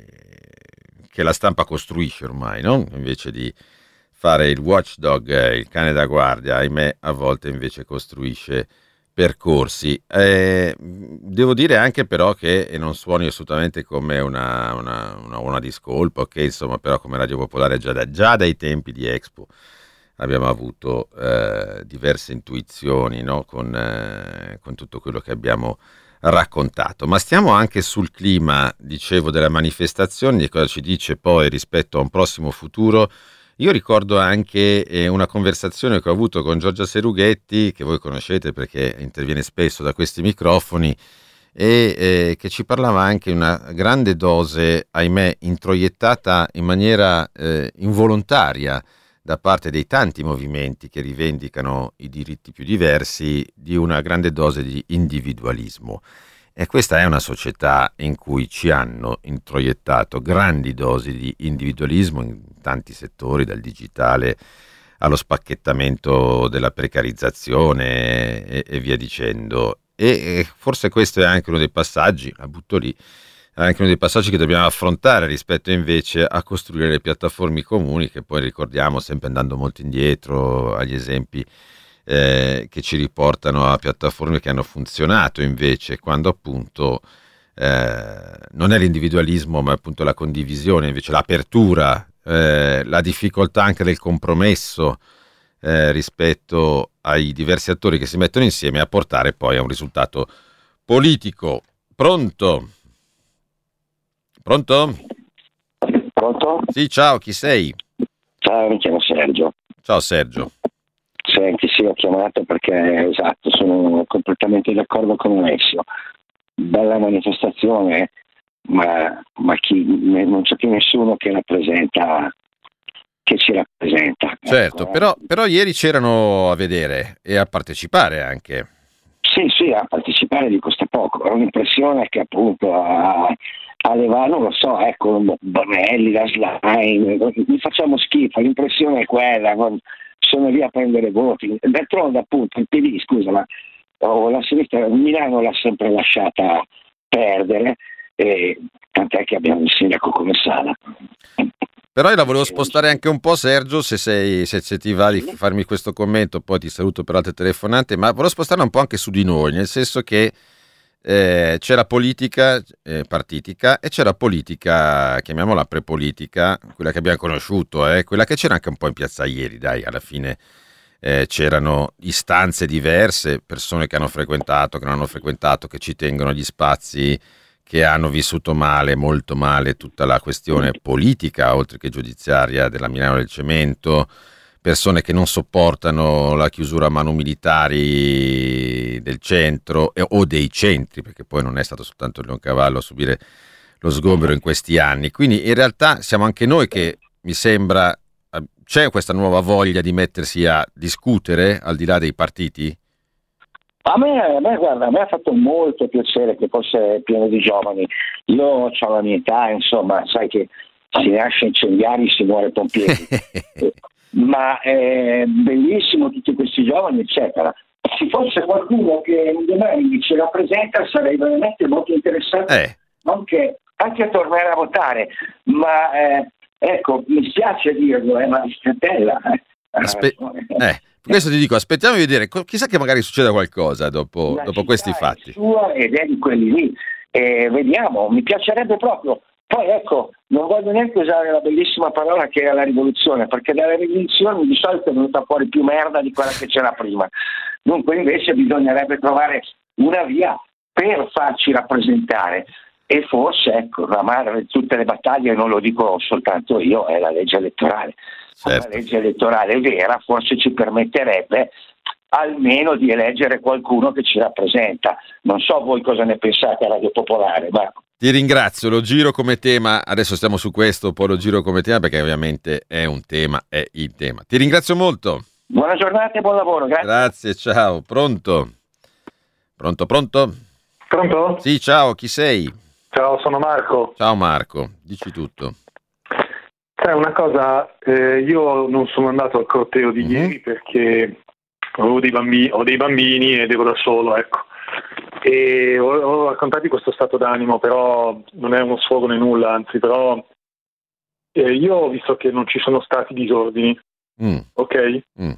che la stampa costruisce ormai, no? Invece di fare il watchdog, il cane da guardia, ahimè, a volte invece costruisce percorsi. Eh, devo dire anche però che, e non suoni assolutamente come una, una, una, una discolpa, che insomma però come Radio Popolare già, da, già dai tempi di Expo abbiamo avuto eh, diverse intuizioni, no? con, eh, con tutto quello che abbiamo raccontato, ma stiamo anche sul clima, dicevo, della manifestazione, di cosa ci dice poi rispetto a un prossimo futuro. Io ricordo anche eh, una conversazione che ho avuto con Giorgia Serughetti, che voi conoscete perché interviene spesso da questi microfoni, e eh, che ci parlava anche di una grande dose, ahimè, introiettata in maniera eh, involontaria da parte dei tanti movimenti che rivendicano i diritti più diversi, di una grande dose di individualismo. E questa è una società in cui ci hanno introiettato grandi dosi di individualismo in tanti settori, dal digitale allo spacchettamento della precarizzazione e, e via dicendo. E, e forse questo è anche uno dei passaggi, la butto lì, è anche uno dei passaggi che dobbiamo affrontare rispetto invece a costruire le piattaforme comuni, che poi ricordiamo sempre andando molto indietro agli esempi Eh, che ci riportano a piattaforme che hanno funzionato invece, quando appunto eh, non è l'individualismo, ma appunto la condivisione, invece l'apertura, eh, la difficoltà anche del compromesso eh, rispetto ai diversi attori che si mettono insieme a portare poi a un risultato politico. Pronto? Pronto? Pronto? Sì, ciao, chi sei? Ciao, mi chiamo Sergio. Ciao Sergio. Senti, sì, ho chiamato perché, esatto, sono completamente d'accordo con Alessio. Bella manifestazione, ma, ma chi, non c'è più nessuno che rappresenta, che ci rappresenta. Certo, ecco. però, però ieri c'erano a vedere e a partecipare anche. Sì, sì, a partecipare di costa poco. Ho l'impressione che appunto a, a levare, non lo so, ecco, Bonelli, la slime, mi facciamo schifo, l'impressione è quella, sono lì a prendere voti. D'altronde appunto il P D, scusa, ma oh, la sinistra Milano l'ha sempre lasciata perdere, e tant'è che abbiamo il sindaco come Sala. Però io la volevo spostare anche un po', Sergio, se, sei, se, se ti va di farmi questo commento, poi ti saluto per altre telefonate, ma volevo spostarla un po' anche su di noi, nel senso che eh, c'è la politica eh, partitica e c'è la politica, chiamiamola prepolitica, quella che abbiamo conosciuto, eh, quella che c'era anche un po' in piazza ieri, dai, alla fine eh, c'erano istanze diverse, persone che hanno frequentato, che non hanno frequentato, che ci tengono gli spazi, che hanno vissuto male, molto male, tutta la questione politica, oltre che giudiziaria, della Milano del Cemento, persone che non sopportano la chiusura a mano militari del centro eh, o dei centri, perché poi non è stato soltanto il Leoncavallo a subire lo sgombero in questi anni. Quindi in realtà siamo anche noi che, mi sembra, c'è questa nuova voglia di mettersi a discutere al di là dei partiti? A me, a me, guarda, a me ha fatto molto piacere che fosse pieno di giovani. Io ho la mia età, insomma, sai che si nasce incendiari, si muore pompieri. Ma è bellissimo tutti questi giovani, eccetera. Se fosse qualcuno che un domani ci rappresenta, sarei veramente molto interessato eh. anche, anche a tornare a votare. Ma eh, ecco, mi spiace dirlo, eh, ma di Stella. Eh. Aspe- eh. Questo ti dico, aspettiamo di vedere, chissà che magari succeda qualcosa dopo, dopo questi fatti. Sua ed è di quelli lì, e vediamo, mi piacerebbe proprio. Poi ecco, non voglio neanche usare la bellissima parola che è la rivoluzione, perché dalle rivoluzioni di solito è venuta fuori più merda di quella che c'era prima. Dunque invece bisognerebbe trovare una via per farci rappresentare, e forse ecco, la madre di tutte le battaglie, non lo dico soltanto io, è la legge elettorale. Certo. La legge elettorale vera forse ci permetterebbe almeno di eleggere qualcuno che ci rappresenta. Non so voi cosa ne pensate a Radio Popolare, ma... Ti ringrazio, lo giro come tema, adesso stiamo su questo, poi lo giro come tema perché ovviamente è un tema, è il tema. Ti ringrazio molto. Buona giornata e buon lavoro, grazie. Grazie, ciao. Pronto? Pronto, pronto? Pronto? Sì, ciao, chi sei? Ciao, sono Marco. Ciao Marco, dici tutto. Sai una cosa, eh, io non sono andato al corteo di mm-hmm. ieri perché avevo dei bambini, ho dei bambini ed ero da solo, ecco. E ho, ho raccontato questo stato d'animo, però non è uno sfogo né nulla, anzi, però eh, io ho visto che non ci sono stati disordini, mm. ok? Mm.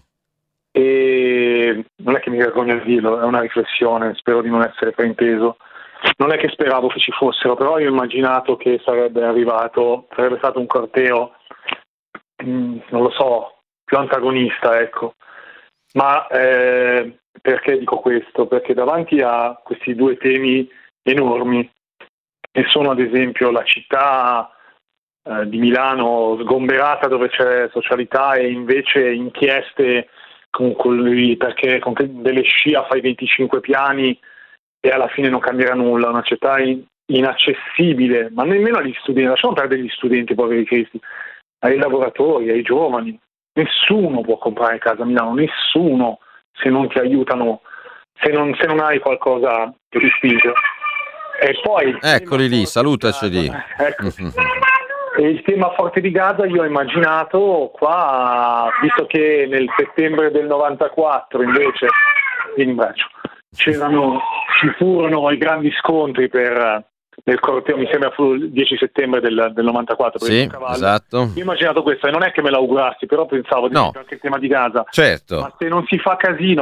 E non è che mi vergogno a dirlo, è una riflessione, spero di non essere frainteso. Non è che speravo che ci fossero, però io ho immaginato che sarebbe arrivato, sarebbe stato un corteo, mh, non lo so, più antagonista, ecco. Ma eh, perché dico questo? Perché davanti a questi due temi enormi, che sono ad esempio la città eh, di Milano sgomberata dove c'è socialità e invece inchieste con quelli, perché con delle scia fai venticinque piani e alla fine non cambierà nulla, una città inaccessibile, ma nemmeno agli studenti, lasciamo perdere gli studenti, poveri cristi, ai lavoratori, ai giovani. Nessuno può comprare casa a Milano, nessuno, se non ti aiutano, se non, se non hai qualcosa che ti spinge. E poi eccoli lì, salutaceli. Ecco. E il tema forte di Gaza io ho immaginato qua, visto che nel settembre del novantaquattro invece, vieni in braccio, c'erano, ci furono i grandi scontri per nel corteo, mi sembra fu il dieci settembre del, del novantaquattro. Per sì, il cavallo. Esatto. Io ho immaginato questo e non è che me l'augurassi, però pensavo di no. anche il tema di Gaza. Certo. Ma se non si fa casino, ma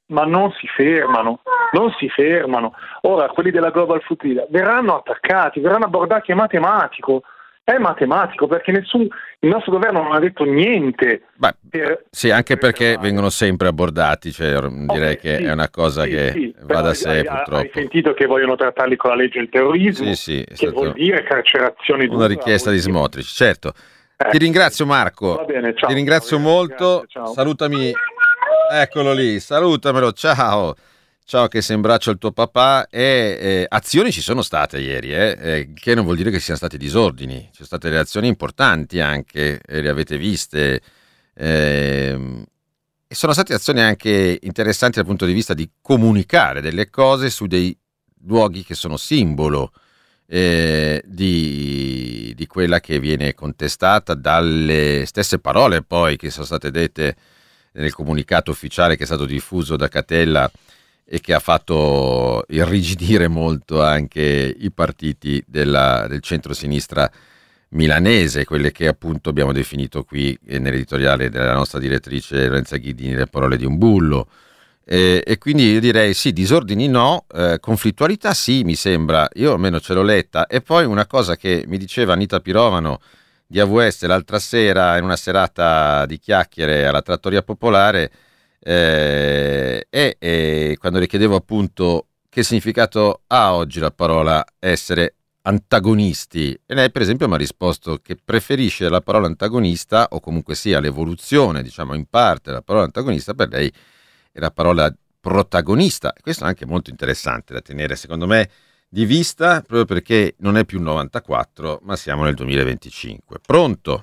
ma non si fermano, non si fermano. Ora quelli della Global Food Leader verranno attaccati, verranno abbordati, è matematico, è matematico perché nessun, il nostro governo non ha detto niente. Beh, per, sì, anche per perché fermare. Vengono sempre abbordati, cioè direi okay, che sì, è una cosa sì, che sì, va da sé, hai, purtroppo. Hai sentito che vogliono trattarli con la legge del terrorismo, sì, sì, che vuol dire carcerazione dura. Una richiesta di Smotrich, certo. Eh, Ti ringrazio Marco, va bene, ciao, ti ringrazio bene, molto, grazie, ciao. Salutami, eccolo lì, salutamelo, ciao. Ciao, che sei in braccio al tuo papà. E eh, azioni ci sono state ieri, eh, eh, che non vuol dire che siano stati disordini. Ci sono state delle azioni importanti anche, eh, le avete viste. Eh, e sono state azioni anche interessanti dal punto di vista di comunicare delle cose su dei luoghi che sono simbolo eh, di, di quella che viene contestata dalle stesse parole poi che sono state dette nel comunicato ufficiale che è stato diffuso da Catella e che ha fatto irrigidire molto anche i partiti della, del centro-sinistra milanese, quelle che appunto abbiamo definito qui nell'editoriale della nostra direttrice Lorenza Ghidini le parole di un bullo. E, e quindi io direi sì, disordini no, eh, conflittualità sì, mi sembra, io almeno ce l'ho letta. E poi una cosa che mi diceva Anita Pirovano di A V S l'altra sera in una serata di chiacchiere alla Trattoria Popolare, Eh, e, e quando le chiedevo appunto che significato ha oggi la parola essere antagonisti, e lei per esempio mi ha risposto che preferisce la parola antagonista, o comunque sia l'evoluzione diciamo in parte della parola antagonista, per lei è la parola protagonista. E questo è anche molto interessante da tenere secondo me di vista, proprio perché non è più novantaquattro ma siamo nel duemilaventicinque. Pronto?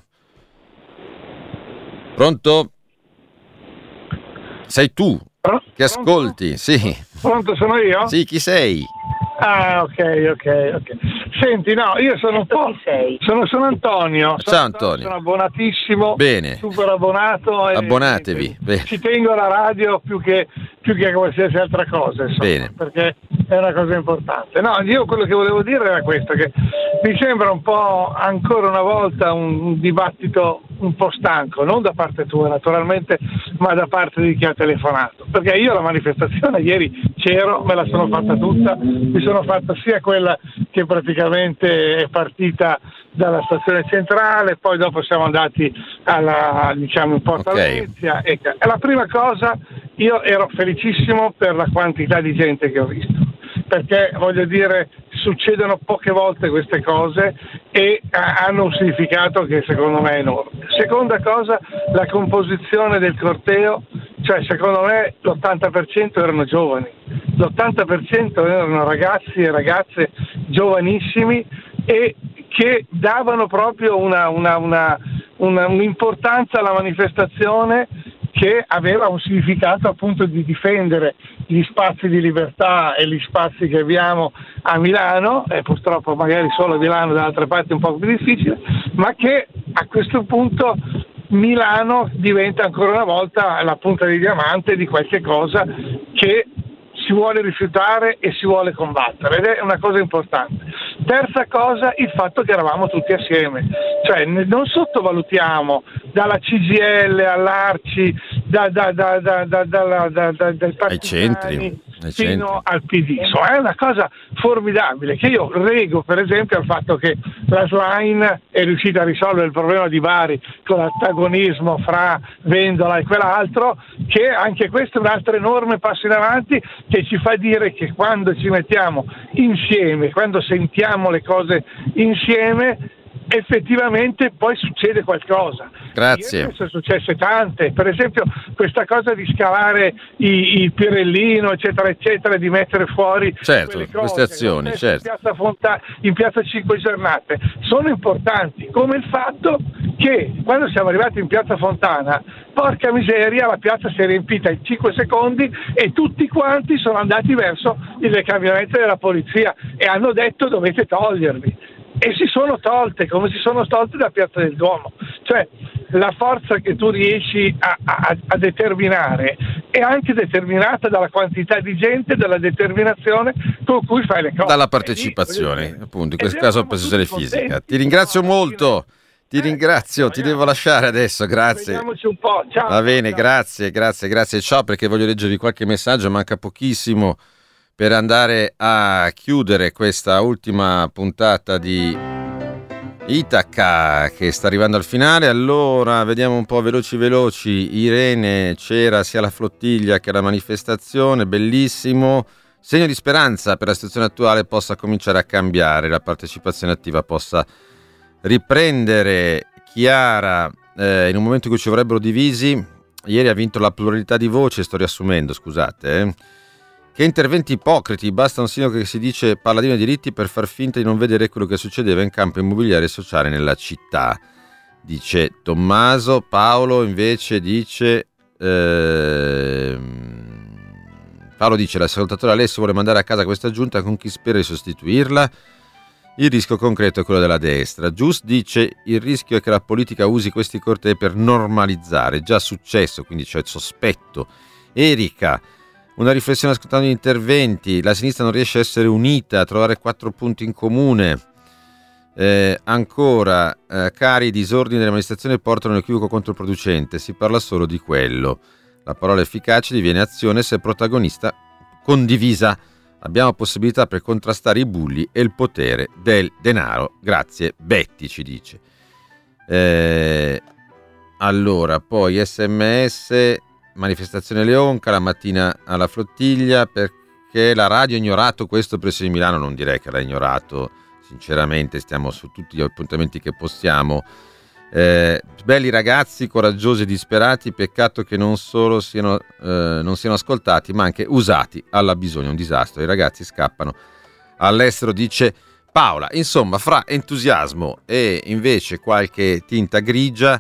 Pronto? Sei tu che ascolti, sì. Pronto, sono io? Sì, chi sei? Ah, ok, ok, ok. Senti, no, io sono un po'... Sono, sono Antonio. Ciao Antonio. Sono abbonatissimo. Bene. Super abbonato. E, Abbonatevi. E, ci tengo alla radio più che, più che a qualsiasi altra cosa, insomma, Bene. Perché è una cosa importante. No, io quello che volevo dire era questo, che mi sembra un po' ancora una volta un, un dibattito un po' stanco, non da parte tua naturalmente, ma da parte di chi ha telefonato. Perché io la manifestazione ieri c'ero, me la sono fatta tutta, mi sono fatta sia quella che praticamente è partita dalla stazione centrale, poi dopo siamo andati alla, diciamo, in Porta okay. Venezia. E la prima cosa, io ero felicissimo per la quantità di gente che ho visto, perché voglio dire, succedono poche volte queste cose e hanno un significato che secondo me è enorme. Seconda cosa, la composizione del corteo, cioè secondo me l'ottanta per cento erano giovani, l'ottanta per cento erano ragazzi e ragazze giovanissimi e che davano proprio una, una, una, una, un'importanza alla manifestazione che aveva un significato appunto di difendere gli spazi di libertà e gli spazi che abbiamo a Milano, e purtroppo magari solo a Milano, da altre parti è un po' più difficile, ma che a questo punto Milano diventa ancora una volta la punta di diamante di qualche cosa che si vuole rifiutare e si vuole combattere, ed è una cosa importante. Terza cosa, il fatto che eravamo tutti assieme, cioè non sottovalutiamo dalla C G I L all'Arci, da, da, da, da, da, da, da, da, dai partigiani fino centri. Al P D. Insomma, è una cosa formidabile che io rego per esempio al fatto che la Schlein è riuscita a risolvere il problema di Bari con l'antagonismo fra Vendola e quell'altro, che anche questo è un altro enorme passo in avanti che ci fa dire che quando ci mettiamo insieme, quando sentiamo le cose insieme, effettivamente poi succede qualcosa. Grazie. Ieri sono successe tante, per esempio questa cosa di scalare i, il Pirellino eccetera eccetera, di mettere fuori certo, quelle queste cose, azioni in certo. Piazza Fonta, in Piazza Cinque Giornate sono importanti, come il fatto che quando siamo arrivati in Piazza Fontana, porca miseria, la piazza si è riempita in cinque secondi e tutti quanti sono andati verso le camionette della polizia e hanno detto dovete togliervi. E si sono tolte, come si sono tolte da Piazza del Duomo. Cioè la forza che tu riesci a, a, a determinare è anche determinata dalla quantità di gente, dalla determinazione con cui fai le cose. Dalla partecipazione, lì, appunto, in questo caso la pressione fisica. Ti ringrazio molto. Ti ringrazio, ti devo lasciare adesso, grazie. Vediamoci un po', ciao. Va bene, ciao. grazie, grazie, grazie. Ciao, perché voglio leggervi qualche messaggio, manca pochissimo per andare a chiudere questa ultima puntata di Itaca che sta arrivando al finale. Allora, vediamo un po' veloci veloci. Irene, c'era sia la flottiglia che la manifestazione, bellissimo. Segno di speranza per la situazione attuale possa cominciare a cambiare, la partecipazione attiva possa riprendere. Chiara, eh, in un momento in cui ci vorrebbero divisi, ieri ha vinto la pluralità di voci, sto riassumendo, scusate. Eh. Che interventi ipocriti, basta un sindaco che si dice paladino dei diritti per far finta di non vedere quello che succedeva in campo immobiliare e sociale nella città, dice Tommaso. Paolo invece dice... Eh, Paolo dice l'ascoltatore Alessio vuole mandare a casa questa giunta con chi spera di sostituirla. Il rischio concreto è quello della destra. Giust dice il rischio è che la politica usi questi cortei per normalizzare, già successo, quindi c'è il sospetto. Erika, una riflessione ascoltando gli interventi, la sinistra non riesce a essere unita, a trovare quattro punti in comune. Eh, ancora, eh, cari, i disordini dell'amministrazione portano l'equivoco contro il producente, si parla solo di quello. La parola efficace diviene azione se è protagonista condivisa. Abbiamo possibilità per contrastare i bulli e il potere del denaro. Grazie, Betty ci dice. Eh, allora, poi sms, manifestazione Leonca, la mattina alla flottiglia, perché la radio ha ignorato questo presso di Milano. Non direi che l'ha ignorato, sinceramente, stiamo su tutti gli appuntamenti che possiamo. Eh, belli ragazzi, coraggiosi e disperati, peccato che non solo siano, eh, non siano ascoltati ma anche usati alla bisogna. Un disastro, i ragazzi scappano all'estero, dice Paola. Insomma, fra entusiasmo e invece qualche tinta grigia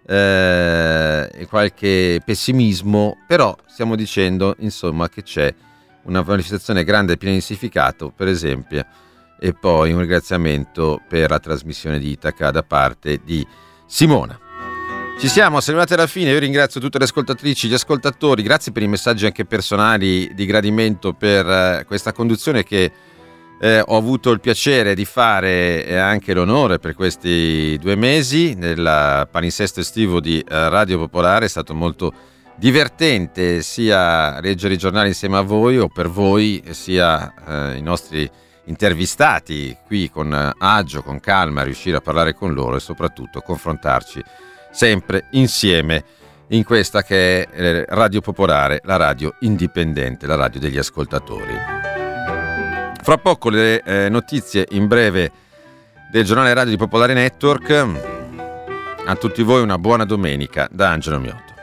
eh, e qualche pessimismo, però stiamo dicendo insomma che c'è una manifestazione grande e piena di significato, per esempio, e poi un ringraziamento per la trasmissione di Itaca da parte di Simona. Ci siamo, siamo arrivati alla fine. Io ringrazio tutte le ascoltatrici, gli ascoltatori, grazie per i messaggi anche personali di gradimento per eh, questa conduzione che eh, ho avuto il piacere di fare e anche l'onore per questi due mesi nel palinsesto estivo di eh, Radio Popolare. È stato molto divertente sia leggere i giornali insieme a voi o per voi, sia eh, i nostri intervistati qui con agio, con calma, riuscire a parlare con loro e soprattutto confrontarci sempre insieme in questa che è Radio Popolare, la radio indipendente, la radio degli ascoltatori. Fra poco le eh, notizie in breve del giornale radio di Popolare Network. A tutti voi una buona domenica da Angelo Miotto.